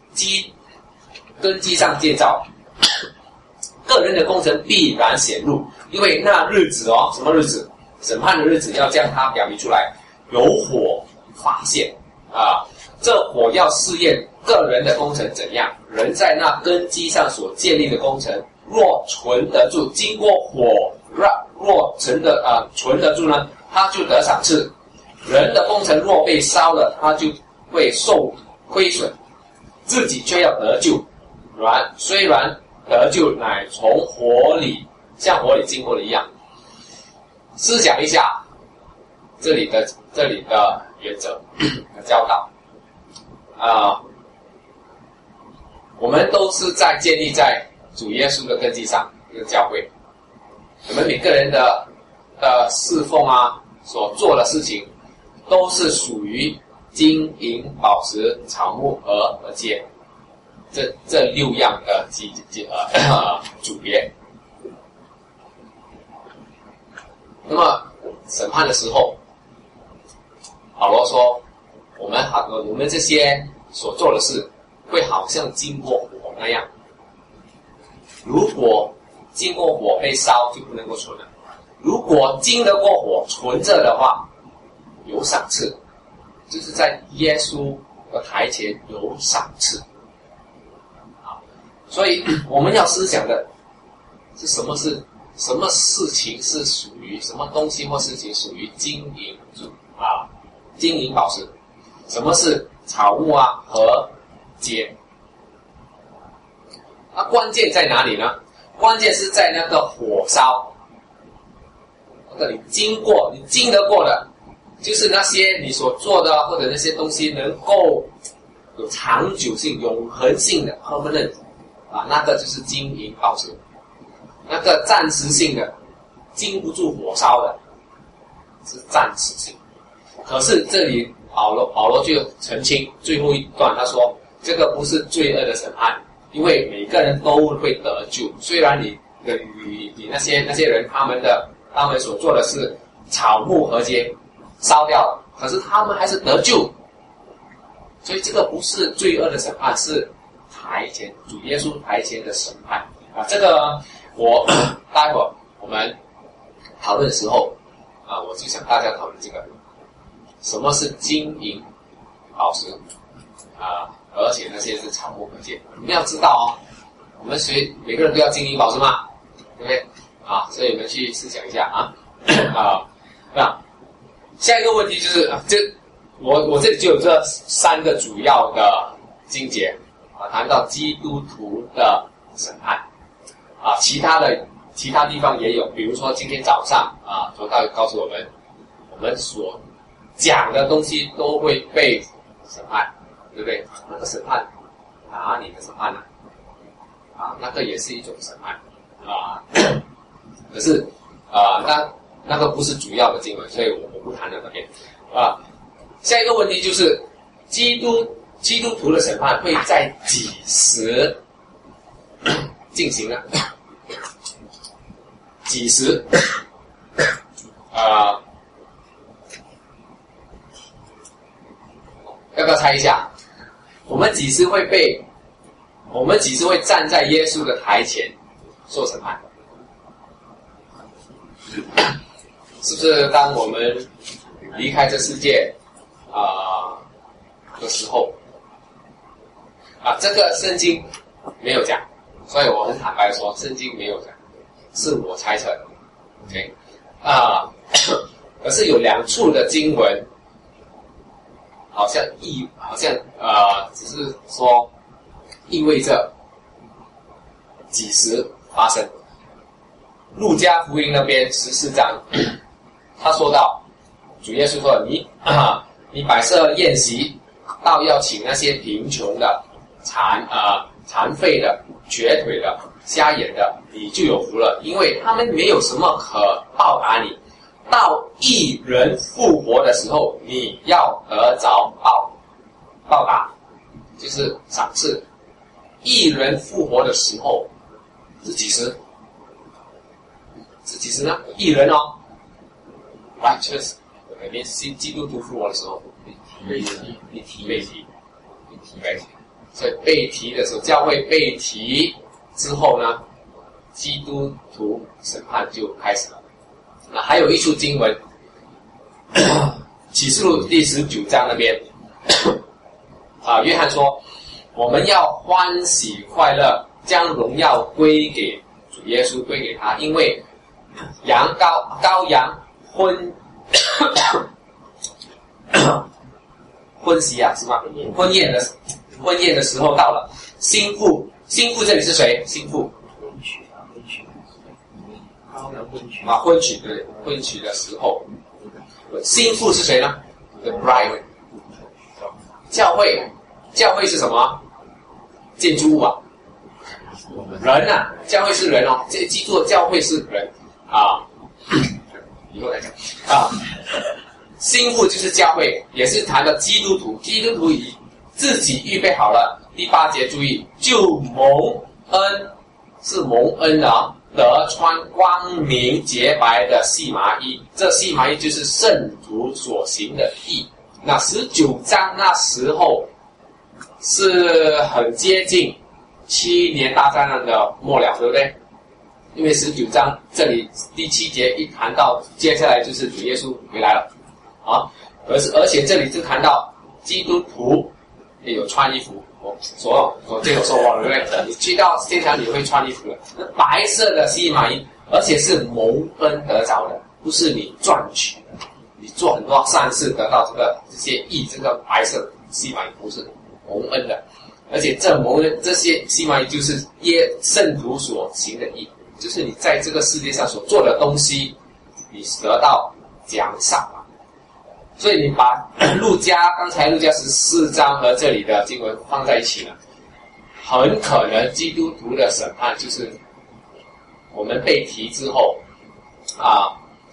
根基上建造，个人的工程必然显露，因为那日子什么日子？审判的日子要将它表明出来，有火发现这火要试验个人的工程怎样，人在那根基上所建立的工程，若存得住，经过火若存得住呢，他就得赏赐；人的工程若被烧了，他就会受亏损，自己却要得救。虽然得救乃从像火里经过的一样。思想一下这里的原则和教导我们都是在建立在主耶稣的根基上，一个教会。我们每个人的侍奉所做的事情，都是属于金银宝石草木和节这6样的组别。那么审判的时候，保罗说，我们这些所做的事会好像经过火那样，如果经过火被烧就不能够存了，如果经得过火存着的话，有赏赐，就是在耶稣的台前有赏赐所以我们要思想的是什么事情是属于什么东西或事情属于金银宝石，什么是草木和节关键在哪里呢？关键是在那个火烧，你经得过的，就是那些你所做的或者那些东西能够有长久性永恒性的 permanent那个就是金银宝石。那个暂时性的经不住火烧的是暂时性。可是这里保罗就澄清最后一段，他说这个不是罪恶的审判，因为每个人都会得救。虽然你那些人他们所做的是草木禾秸烧掉了，可是他们还是得救。所以这个不是罪恶的审判，是台前主耶稣台前的审判啊。这个我待会儿我们讨论的时候啊，我就想大家讨论这个什么是金银宝石啊，而且那些是草木禾秸。你们要知道哦，我们每个人都要金银宝石嘛，对不对啊？所以你们去思想一下啊那下一个问题就是我这里就有这3个主要的经节啊，谈到基督徒的审判啊，其他地方也有，比如说今天早上啊，周道告诉我们所讲的东西都会被审判，对不对？那个审判哪里的审判呢？啊，那个也是一种审判啊，可是那个不是主要的经文，所以我不谈那边啊。下一个问题就是基督徒的审判会在几时进行呢？几时？要不要猜一下？我们几时会站在耶稣的台前受审判？是不是当我们离开这世界的时候啊？这个圣经没有讲，所以我很坦白说，圣经没有讲，是我猜测的。OK 可是有2处的经文，好像只是说意味着几时发生。路加福音那边14章，他说到主耶稣说你摆设宴席，倒要请那些贫穷的、残废的、瘸腿的、瞎眼的，你就有福了，因为他们没有什么可报答你。到义人复活的时候，你要得着报答，就是赏赐。义人复活的时候是几时？是几时呢？义人哦 ，righteous， 连基督徒复活的时候，被提，所以被提的时候，教会被提之后呢，基督徒审判就开始了。那还有一处经文，启示录第19章那边，约翰说，我们要欢喜快乐，将荣耀归给主耶稣，归给他，因为羔羊婚喜啊，是吗？婚宴的时候到了，新妇这里是谁？新妇。婚娶对，婚娶的时候，新妇是谁呢 ？The bride。教会是什么？建筑物啊，人啊，教会是人哦，记住，教会是人啊。以后来讲啊，新妇就是教会，也是谈到基督徒以自己预备好了。第8节注意，就蒙恩，是蒙恩啊。得穿光明洁白的细麻衣，这细麻衣就是圣徒所行的义。那19章那时候是很接近7年大灾难的末了，对不对？因为19章这里第7节一谈到，接下来就是主耶稣回来了啊。而且这里就谈到基督徒也有穿衣服。我这有说过了，对不对？你去到天堂你会穿衣服的，那白色的细麻衣，而且是蒙恩得着的，不是你赚取的。你做很多善事得到这些义，这个白色细麻衣不是蒙恩的，而且这些细麻衣就是圣徒所行的义，就是你在这个世界上所做的东西，你得到奖赏啊。所以你把刚才路加14章和这里的经文放在一起了，很可能基督徒的审判就是我们被提之后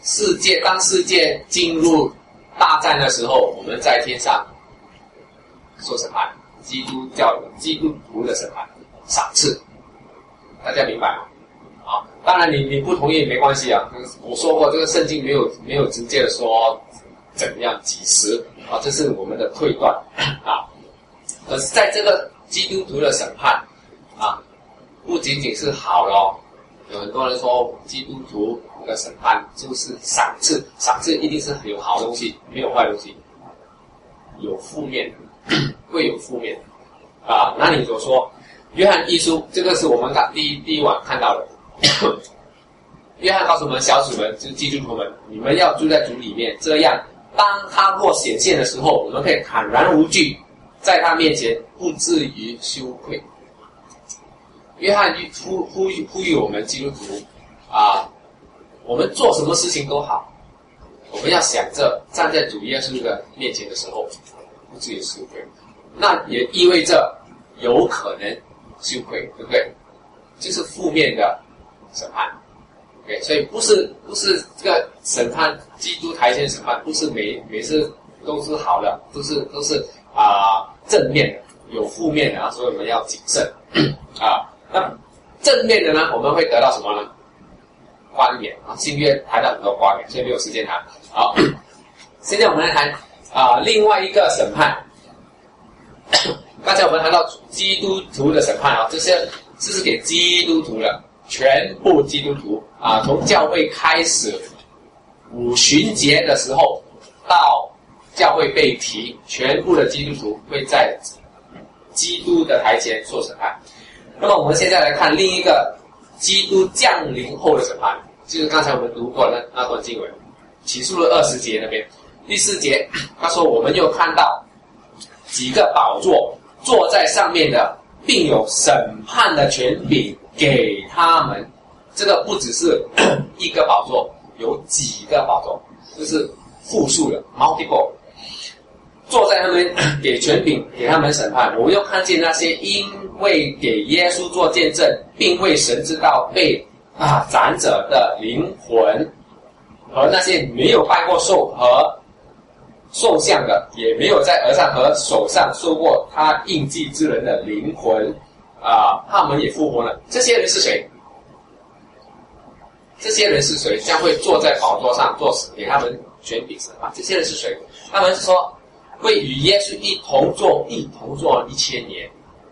当世界进入大战的时候，我们在天上受审判，基督徒的审判，赏赐，大家明白吗？啊，当然你不同意没关系啊。我说过，这个圣经没有直接的说怎样几时啊，这是我们的推断啊。可是在这个基督徒的审判啊，不仅仅是好咯，有很多人说基督徒的审判就是赏赐，赏赐一定是有好东西，没有坏东西，有负面的，会有负面的啊。那你所说，约翰一书，这个是我们第一晚看到的。约翰告诉我们小子们，就是基督徒们，你们要住在主里面，这样当他若显现的时候，我们可以坦然无惧，在他面前不至于羞愧。约翰呼吁我们基督徒啊，我们做什么事情都好，我们要想着站在主耶稣的面前的时候不至于羞愧，那也意味着有可能羞愧，对不对？就是负面的审判。Okay, 所以不是这个审判，基督台前审判不是每次都是好的，都是正面的，有负面的啊，所以我们要谨慎啊。那正面的呢，我们会得到什么呢？冠冕啊，新约谈到很多冠冕，所以没有时间谈。好，现在我们来谈另外一个审判。刚才我们谈到基督徒的审判啊，这是给基督徒的。全部基督徒啊，从教会开始五旬节的时候到教会被提，全部的基督徒会在基督的台前受审判。那么我们现在来看另一个基督降临后的审判，就是刚才我们读过的那段经文，启示录20节那边第4节，他说我们又看到几个宝座，坐在上面的并有审判的权柄给他们。这个不只是一个宝座，有几个宝座，就是复数的 multiple， 坐在他们给权柄给他们审判。我又看见那些因为给耶稣做见证并为神之道被斩者的灵魂，和那些没有拜过兽和兽像的，也没有在额上和手上受过他印记之人的灵魂他们也复活了。这些人是谁？这些人是谁？将会坐在宝座上做给他们权柄审判。这些人是谁？他们是说会与耶稣一同坐1000年。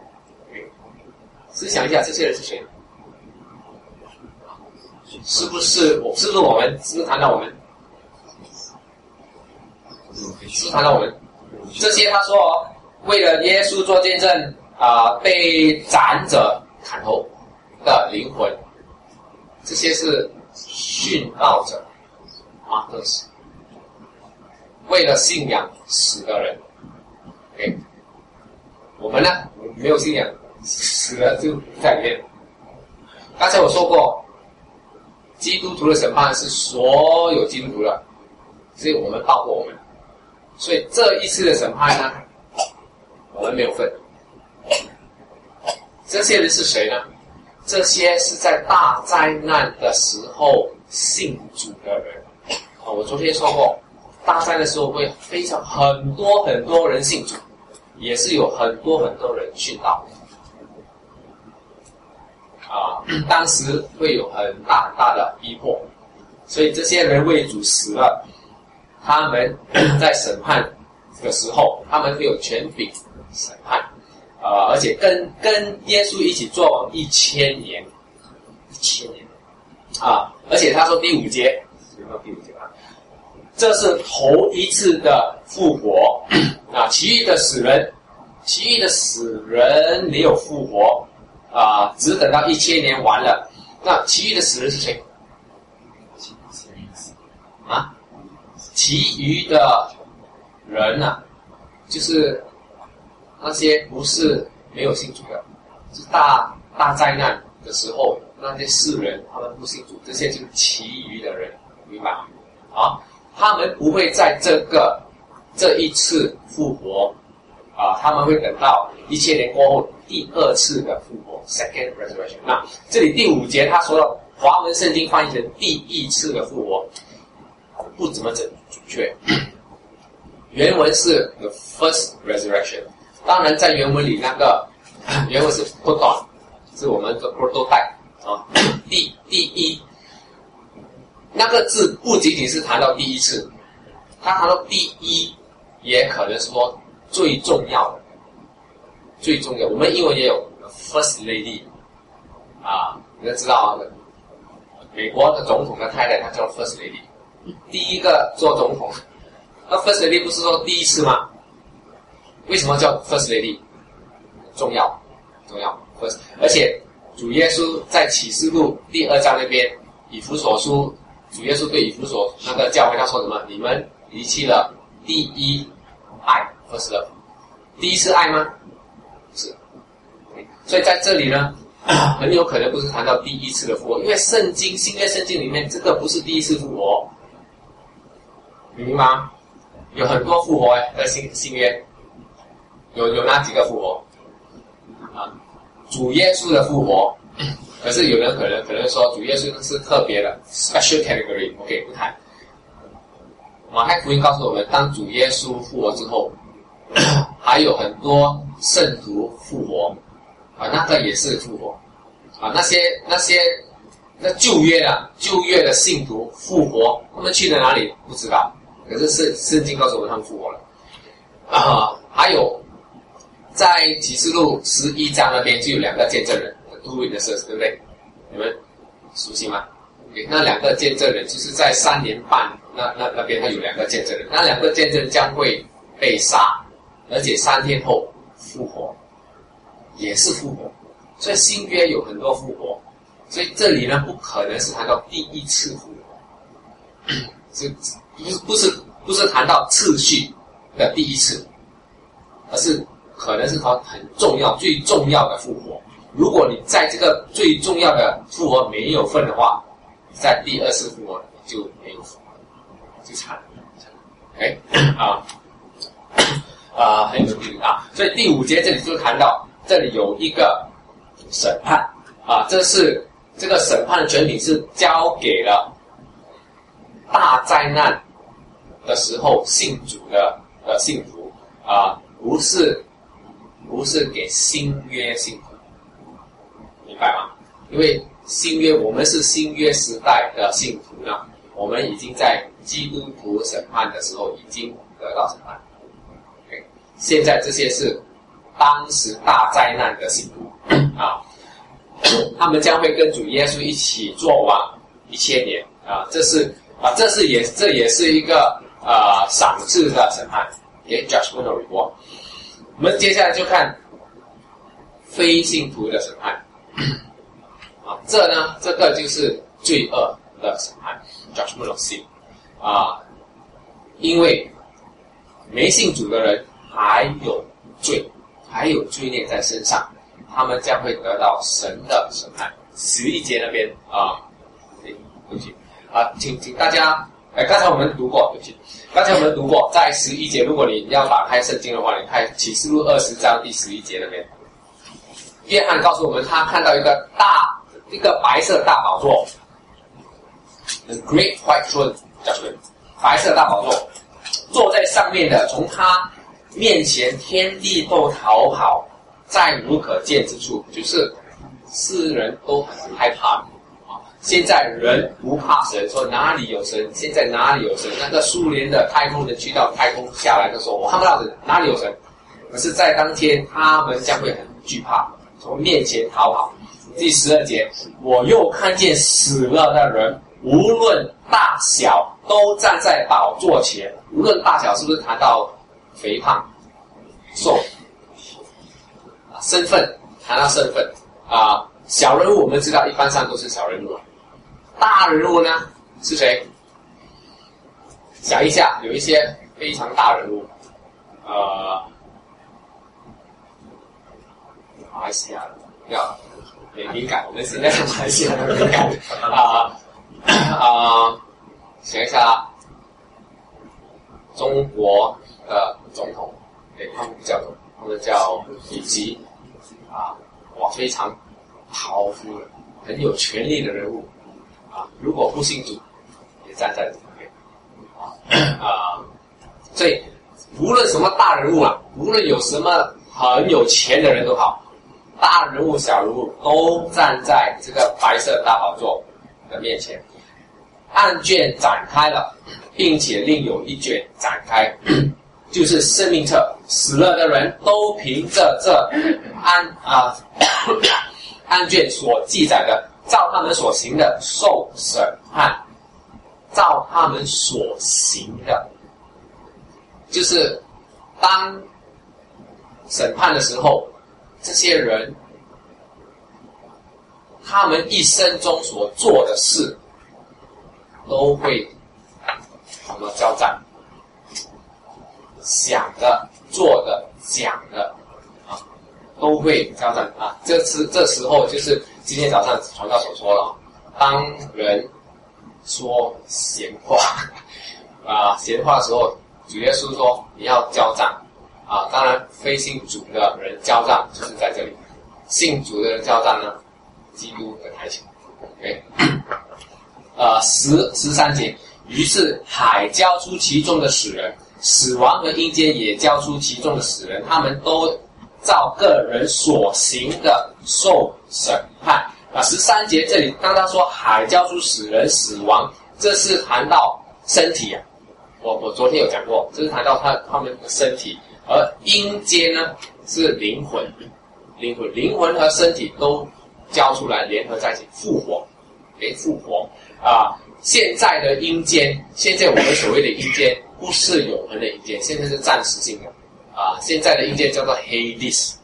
思想一下，这些人是谁？是不是我们？是不是谈到我们？是谈到我们？这些他说为了耶稣做见证被斩者砍头的灵魂，这些是殉道者，martyrs，为了信仰死的人。OK， 我们呢没有信仰，死了就在里面。刚才我说过，基督徒的审判是所有基督徒的，只有我们包括我们，所以这一次的审判呢，我们没有份。这些人是谁呢？这些是在大灾难的时候信主的人。我昨天说过，大灾难的时候会很多人信主，也是有很多人殉道。当时会有很大的逼迫，所以这些人为主死了，他们在审判的时候，他们会有权柄审判。而且跟耶稣一起做王1000年，1000年而且他说第5节，有没有第5节这是头一次的复活其余的死人没有复活只等到1000年完了。那其余的死人是谁？其余的人就是那些不是没有信主的，是大灾难的时候，那些世人他们不信主，这些就是其余的人，明白吗？他们不会在这一次复活他们会等到1000年过后第2次的复活 ，second resurrection。那这里第5节他说了，华文圣经翻译成第1次的复活， 不怎么准确。原文是 the first resurrection， 当然在原文里那个原文是 proton， 是我们的 prototype 啊，第一。那个字不仅仅是谈到第一次，他谈到第一，也可能说最重要的，最重要。我们英文也有 first lady 啊，你要知道啊，美国的总统的太太她叫 first lady， 第一个做总统。那 first lady 不是说第一次吗？为什么叫 first lady？ 重要 first， 而且主耶稣在启示录第2章那边，以弗所书，主耶稣对以弗所那个教会他说什么？你们离弃了第一爱 first love， 第一次爱吗？不是。所以在这里呢，很有可能不是谈到第一次的复活，因为圣经新约圣经里面这个不是第一次复活，明白吗？有很多复活在新约，有哪几个复活啊？主耶稣的复活，可是有人可能说主耶稣是特别的 special category，OK， 不谈。马太福音告诉我们，当主耶稣复活之后，还有很多圣徒复活啊，那个也是复活啊，那旧约的信徒复活，他们去了哪里不知道，可是圣经告诉我们他们复活了啊。还有在启示录11章那边就有2个见证人 ，2 witnesses， 对不对？你们熟悉吗？那2个见证人就是在3年半那边他有2个见证人，那2个见证人将会被杀，而且3天后复活，也是复活。所以新约有很多复活，所以这里呢不可能是谈到第一次复活，不是谈到次序的第一次，而是可能是很重要、最重要的复活。如果你在这个最重要的复活没有份的话，在第2次复活就没有复活，就惨了。OK 很有意思啊。所以第5节这里就谈到，这里有一个审判啊，这个审判的权柄是交给了大灾难的时候信主的信徒啊，不是给新约信徒，明白吗？因为新约我们是新约时代的信徒呢，我们已经在基督徒审判的时候已经得到审判。Okay， 现在这些是当时大灾难的信徒啊，他们将会跟主耶稣一起作王1000年啊，这也是一个赏赐的审判，给 judgmental reward。我们接下来就看非信徒的审判啊，这个就是罪恶的审判 judgmental sin 啊，因为没信主的人还有罪孽在身上，他们将会得到神的审判。11节那边啊，对不起啊，请大家，刚才我们读过，对不起，刚才我们读过，在11节，如果你要打开圣经的话，你看启示录20章第11节那边，约翰告诉我们，他看到一个白色大宝座 ，the great white throne judgment， 白色大宝座，坐在上面的，从他面前天地都逃跑，在无可见之处，就是世人都很害怕啊。现在人不怕神，说哪里有神？现在哪里有神？那个苏联的太空人去到太空下来的时候，我看不到神，哪里有神？可是，在当天，他们将会很惧怕，从面前逃跑。第12节，我又看见死了的人，无论大小，都站在宝座前。无论大小，是不是谈到肥胖、瘦？身份，谈到身份啊，小人物我们知道一般上都是小人物，大人物呢是谁？想一下，有一些非常大人物，马来西亚要敏感，我们现在是马来西亚的敏感想一下，中国的总统，他们不叫总统，他们叫以及哇，非常powerful的，很有权力的人物啊！如果不信主，也站在这边所以无论什么大人物啊，无论有什么很有钱的人都好，大人物小人物都站在这个白色大宝座的面前，案卷展开了，并且另有一卷展开，就是生命册，死了的人都凭着这案卷所记载的，照他们所行的受审判，照他们所行的，就是当审判的时候，这些人他们一生中所做的事都会交战，想的、做的、讲的都会交战啊。这时候就是今天早上传道所说了，当人说闲话闲话的时候，主耶稣说你要交战当然非信主的人交战就是在这里，信主的人交战呢，基督的台前。OK， 13节，于是海交出其中的死人，死亡和阴间也交出其中的死人，他们都照个人所行的受审判。13节这里刚刚说海交出死人死亡，这是谈到身体我昨天有讲过，这是谈到他们的身体，而阴间呢是灵魂和身体都交出来联合在一起复活，复活现在的阴间，现在我们所谓的阴间不是永恒的阴间，现在是暂时性的现在的阴间叫做 Hades，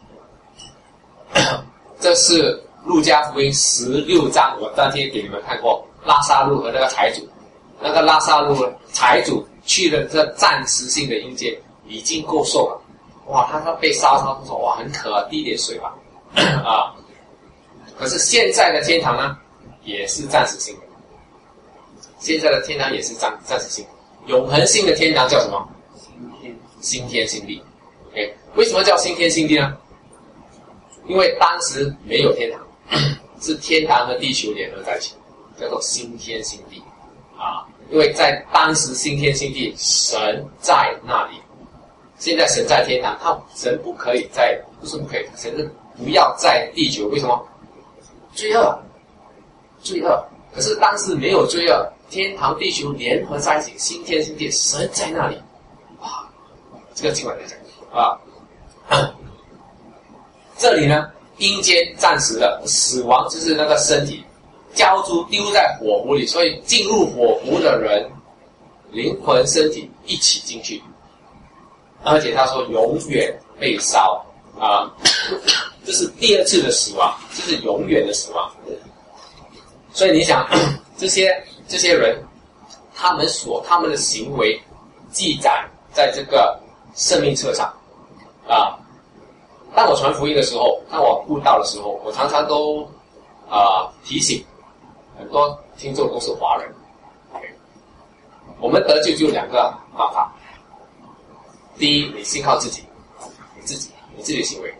这是路加福音16章，我当天给你们看过拉撒路和那个财主，那个拉撒路财主去了这暂时性的阴间已经够受了，哇，他被烧说哇很渴，滴点水吧可是现在的天堂呢也是暂时性的，现在的天堂也是暂时性的，永恒性的天堂叫什么？新天新地。OK， 为什么叫新天新地呢？因为当时没有天堂，是天堂和地球联合在一起，叫做新天新地因为在当时新天新地，神在那里。现在神在天堂，神不可以不是不可以，神是不要在地球，为什么？罪恶。可是当时没有罪恶，天堂地球联合在一起，新天新地，神在那里这个今晚来讲这里呢，阴间暂时的死亡就是那个身体交出丢在火湖里，所以进入火湖的人，灵魂身体一起进去，而且他说永远被烧这是第二次的死亡，这是永远的死亡。所以你想这些人他们的行为记载在这个生命册上当我传福音的时候，当我布道的时候，我常常都提醒很多听众都是华人我们得救就2个方法，第一，你信靠自己，你自己的行为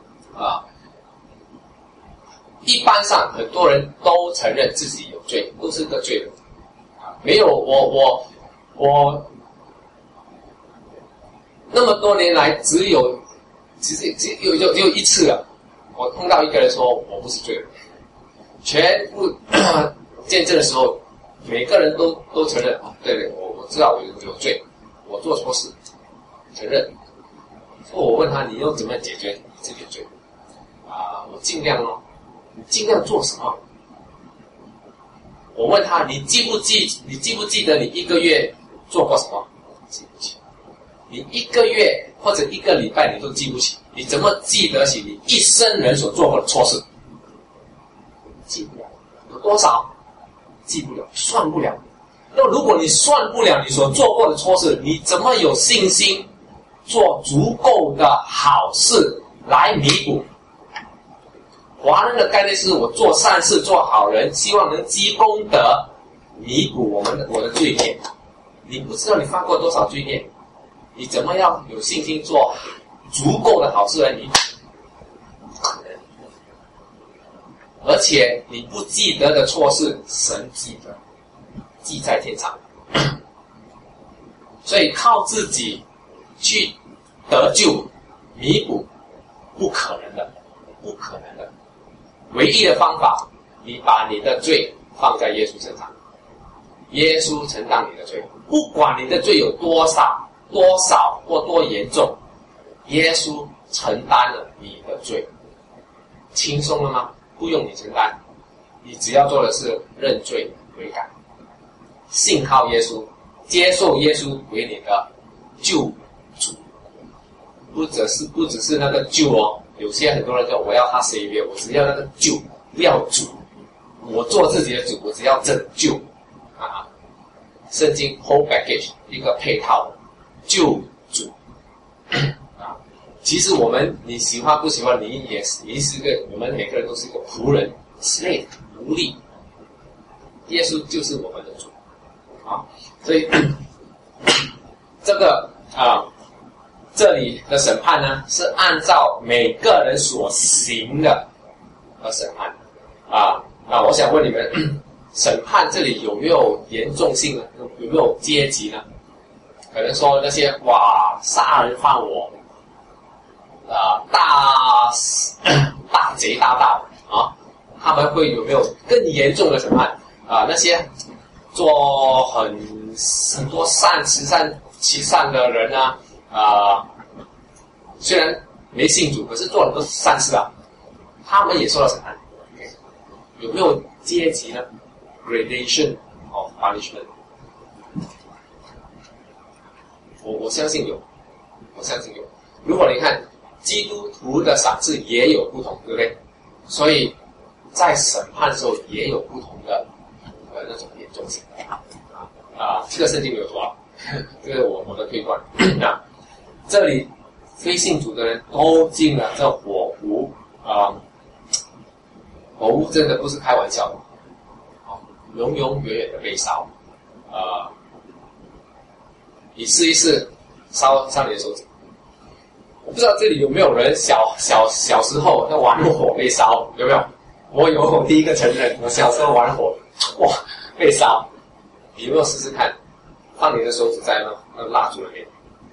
一般上很多人都承认自己有罪，都是个罪人没有我那么多年来只有一次了，我碰到一个人说我不是罪人，全部见证的时候，每个人都承认对，我知道我有罪，我做错事，承认。所以我问他，你又怎么解决你自己的罪？我尽量你尽量做什么？我问他，你记不记得你1个月做过什么？记不起。你1个月或者1个礼拜你都记不起，你怎么记得起你一生人所做过的错事？记不了。有多少？记不了，算不了。那如果你算不了你所做过的错事，你怎么有信心做足够的好事来弥补？华人的概念是我做善事做好人，希望能积功德弥补我的罪孽。你不知道你犯过多少罪孽，你怎么样有信心做足够的好事来弥补？而且你不记得的错事，神记得，记在天上。 所以靠自己去得救、弥补，不可能的，不可能的。唯一的方法，你把你的罪放在耶稣身上，耶稣承担你的罪，不管你的罪有多少或多严重，耶稣承担了你的罪。轻松了吗？不用你承担，你只要做的是认罪悔改，信靠耶稣，接受耶稣为你的救主。不只是那个救哦，有些很多人说我要他 Savior， 我只要那个救，不要主，我做自己的主，我只要拯救啊。圣经 whole package 一个配套的救主啊。其实你喜欢不喜欢，你是个，我们每个人都是一个仆人 slave 奴隶，耶稣就是我们的主啊。所以这个这里的审判呢，是按照每个人所行的而审判我想问你们，审判这里有没有严重性呢？有没有阶级呢？可能说那些杀人放火大贼大盗他们会有没有更严重的审判那些做很多慈善的人虽然没信主，可是做很多善事他们也受到审判。有没有阶级呢？ Gradation of punishment。 我相信有，如果你看基督徒的赏赐也有不同，对不对？所以在审判的时候也有不同的那种严重性这个圣经没有说这个我的推断这里非信主的人都进了这火湖火湖真的不是开玩笑的永永远远的被烧你试一试烧你的手指。我不知道这里有没有人小时候在玩火被烧，有没有？我有，我第一个承认，我小时候玩火，被烧。你有没有试试看，放你的手指在那蜡烛里面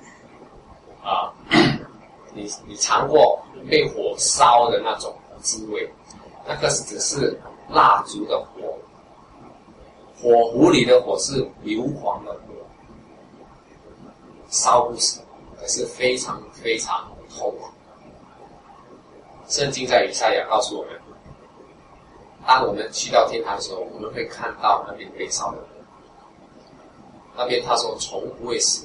你尝过被火烧的那种滋味？那个只是蜡烛的火，火壶里的火是硫磺的火，烧不死，可是非常非常痛苦。圣经在以赛亚告诉我们，当我们去到天堂的时候，我们会看到那边被烧的人，那边他说虫不会死。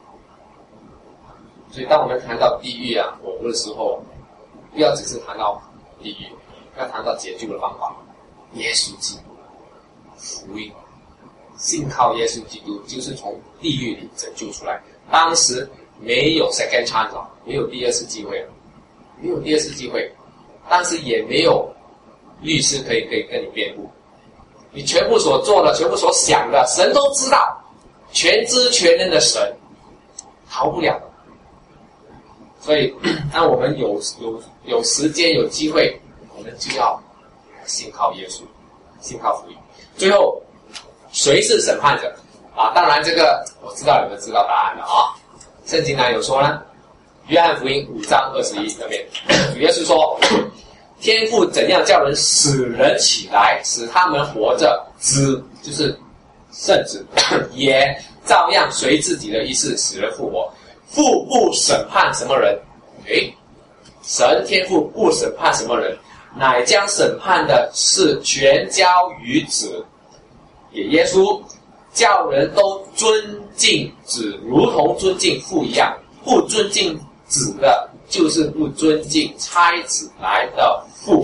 所以当我们谈到地狱火湖的时候，不要只是谈到地狱，要谈到解救的方法。耶稣基督福音，信靠耶稣基督就是从地狱里拯救出来。当时没有 second chance 没有第二次机会了，没有第二次机会，但是也没有律师可以跟你辩护。你全部所做的，全部所想的，神都知道，全知全能的神逃不了的。所以当我们有时间有机会，我们就要信靠耶稣，信靠福音。最后谁是审判者当然这个我知道你们知道答案了圣经哪有说呢？约翰福音5章21那边主耶稣说，天父怎样叫人死人起来，使他们活着，子就是圣子也照样随自己的意思使人复活。父不审判什么人，神天父不审判什么人，乃将审判的事全交于子，也耶稣，叫人都尊敬子，如同尊敬父一样。不尊敬子的，就是不尊敬差子来的父。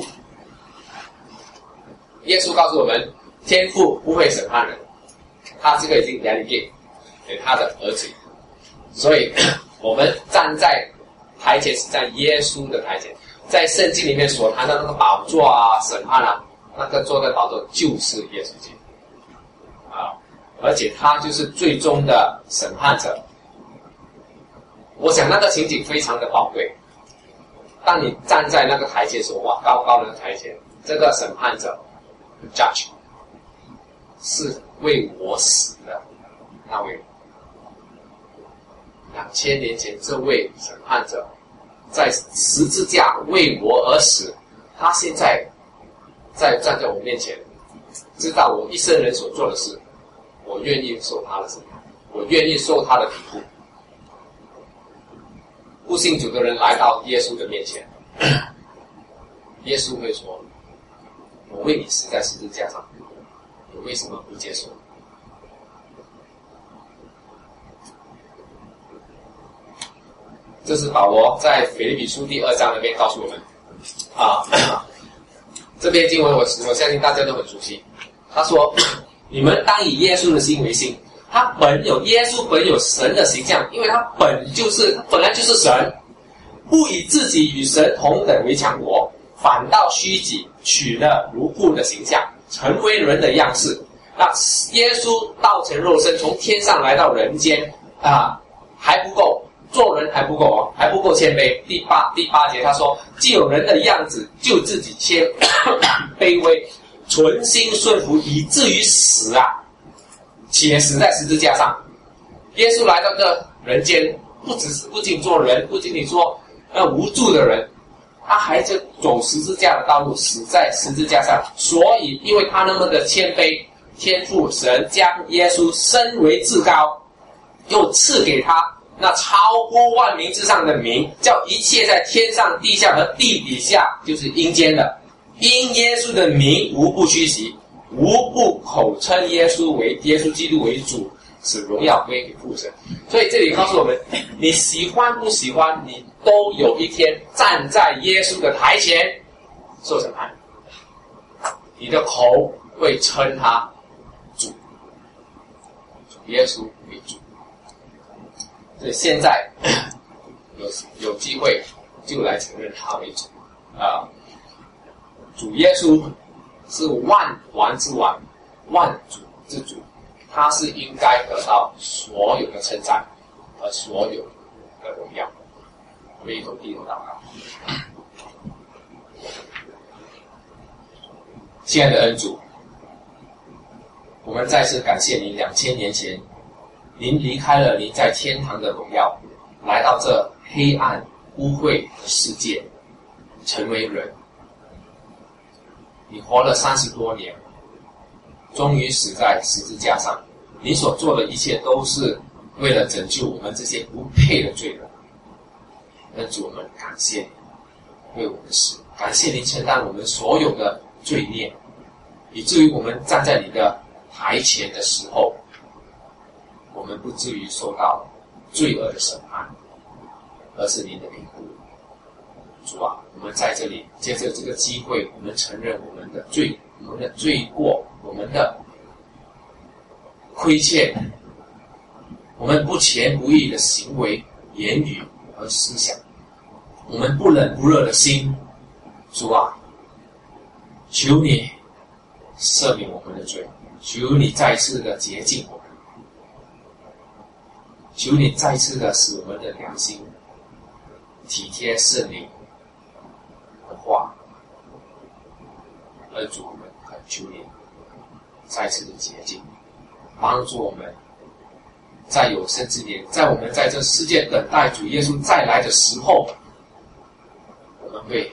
耶稣告诉我们，天父不会审判人，他这个已经 delegate 给他的儿子。所以我们站在台前，是在耶稣的台前，在圣经里面所谈的那个宝座审判那个坐在宝座就是耶稣基督而且他就是最终的审判者。我想那个情景非常的宝贵。当你站在那个台阶的时候，高高的台阶，这个审判者 judge 是为我死的那位。 2000年前这位审判者在十字架为我而死，他现在站在我面前，知道我一生人所做的事，我愿意受他的审判，我愿意受他的庇护。不信主的人来到耶稣的面前，耶稣会说：我为你死在十字架上，你为什么不接受？这是保罗在腓立比书第2章那边告诉我们这篇经文我相信大家都很熟悉。他说：你们当以耶稣的心为心。耶稣本有神的形象，因为他本来就是神，不以自己与神同等为强国，反倒虚己，取了奴仆的形象，成为人的样式。那耶稣道成肉身，从天上来到人间还不够，做人还不够还不够谦卑。第八节他说：既有人的样子，就自己卑微，存心顺服，以至于死且死在十字架上。耶稣来到这人间，不仅做人，不仅仅做无助的人，他还是走十字架的道路，死在十字架上。所以因为他那么的谦卑，天父神将耶稣升为至高，又赐给他那超乎万民之上的名，叫一切在天上地下和地底下，就是阴间的，因耶稣的名无不屈膝，无不口称耶稣基督为主，使荣耀归给父神。所以这里告诉我们，你喜欢不喜欢，你都有一天站在耶稣的台前受审判。你的口会称他主耶稣为主。所以现在有机会就来承认他为主主耶稣是万王之王，万主之主，他是应该得到所有的称赞和所有的荣耀。我们一同低头祷告。亲爱的恩主，我们再次感谢您，2000年前您离开了您在天堂的荣耀，来到这黑暗污秽的世界，成为人。你活了30多年，终于死在十字架上。你所做的一切都是为了拯救我们这些不配的罪人。恩主，我们感谢你为我们死，感谢您承担我们所有的罪孽，以至于我们站在你的台前的时候，我们不至于受到罪恶的审判，而是您的庇护。主啊，我们在这里借着这个机会，我们承认我们的罪，我们的罪过，我们的亏欠，我们不虔不义的行为、言语和思想，我们不冷不热的心。主啊，求你赦免我们的罪，求你再次的洁净我们，求你再次的使我们的良心体贴圣灵的话。而主，我们恳求你再次的洁净，帮助我们在有生之年，在我们在这世界等待主耶稣再来的时候，我们会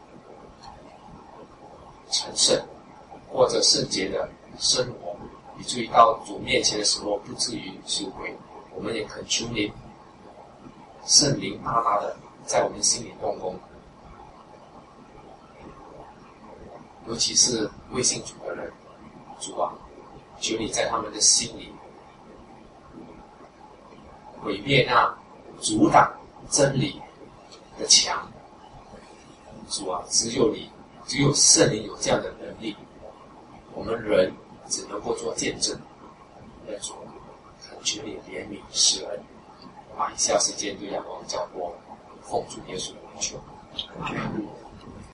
成圣，过着圣洁的生活，以至于到主面前的时候不至于羞愧。我们也恳求您圣灵大大的在我们心里动工，尤其是未信主的人。主啊，求你在他们的心里毁灭那阻挡真理的墙。主啊，只有圣灵有这样的能力，我们人只能够做见证。主，恳求你怜悯施恩，把以下时间对仰望交托，奉主耶稣的名求。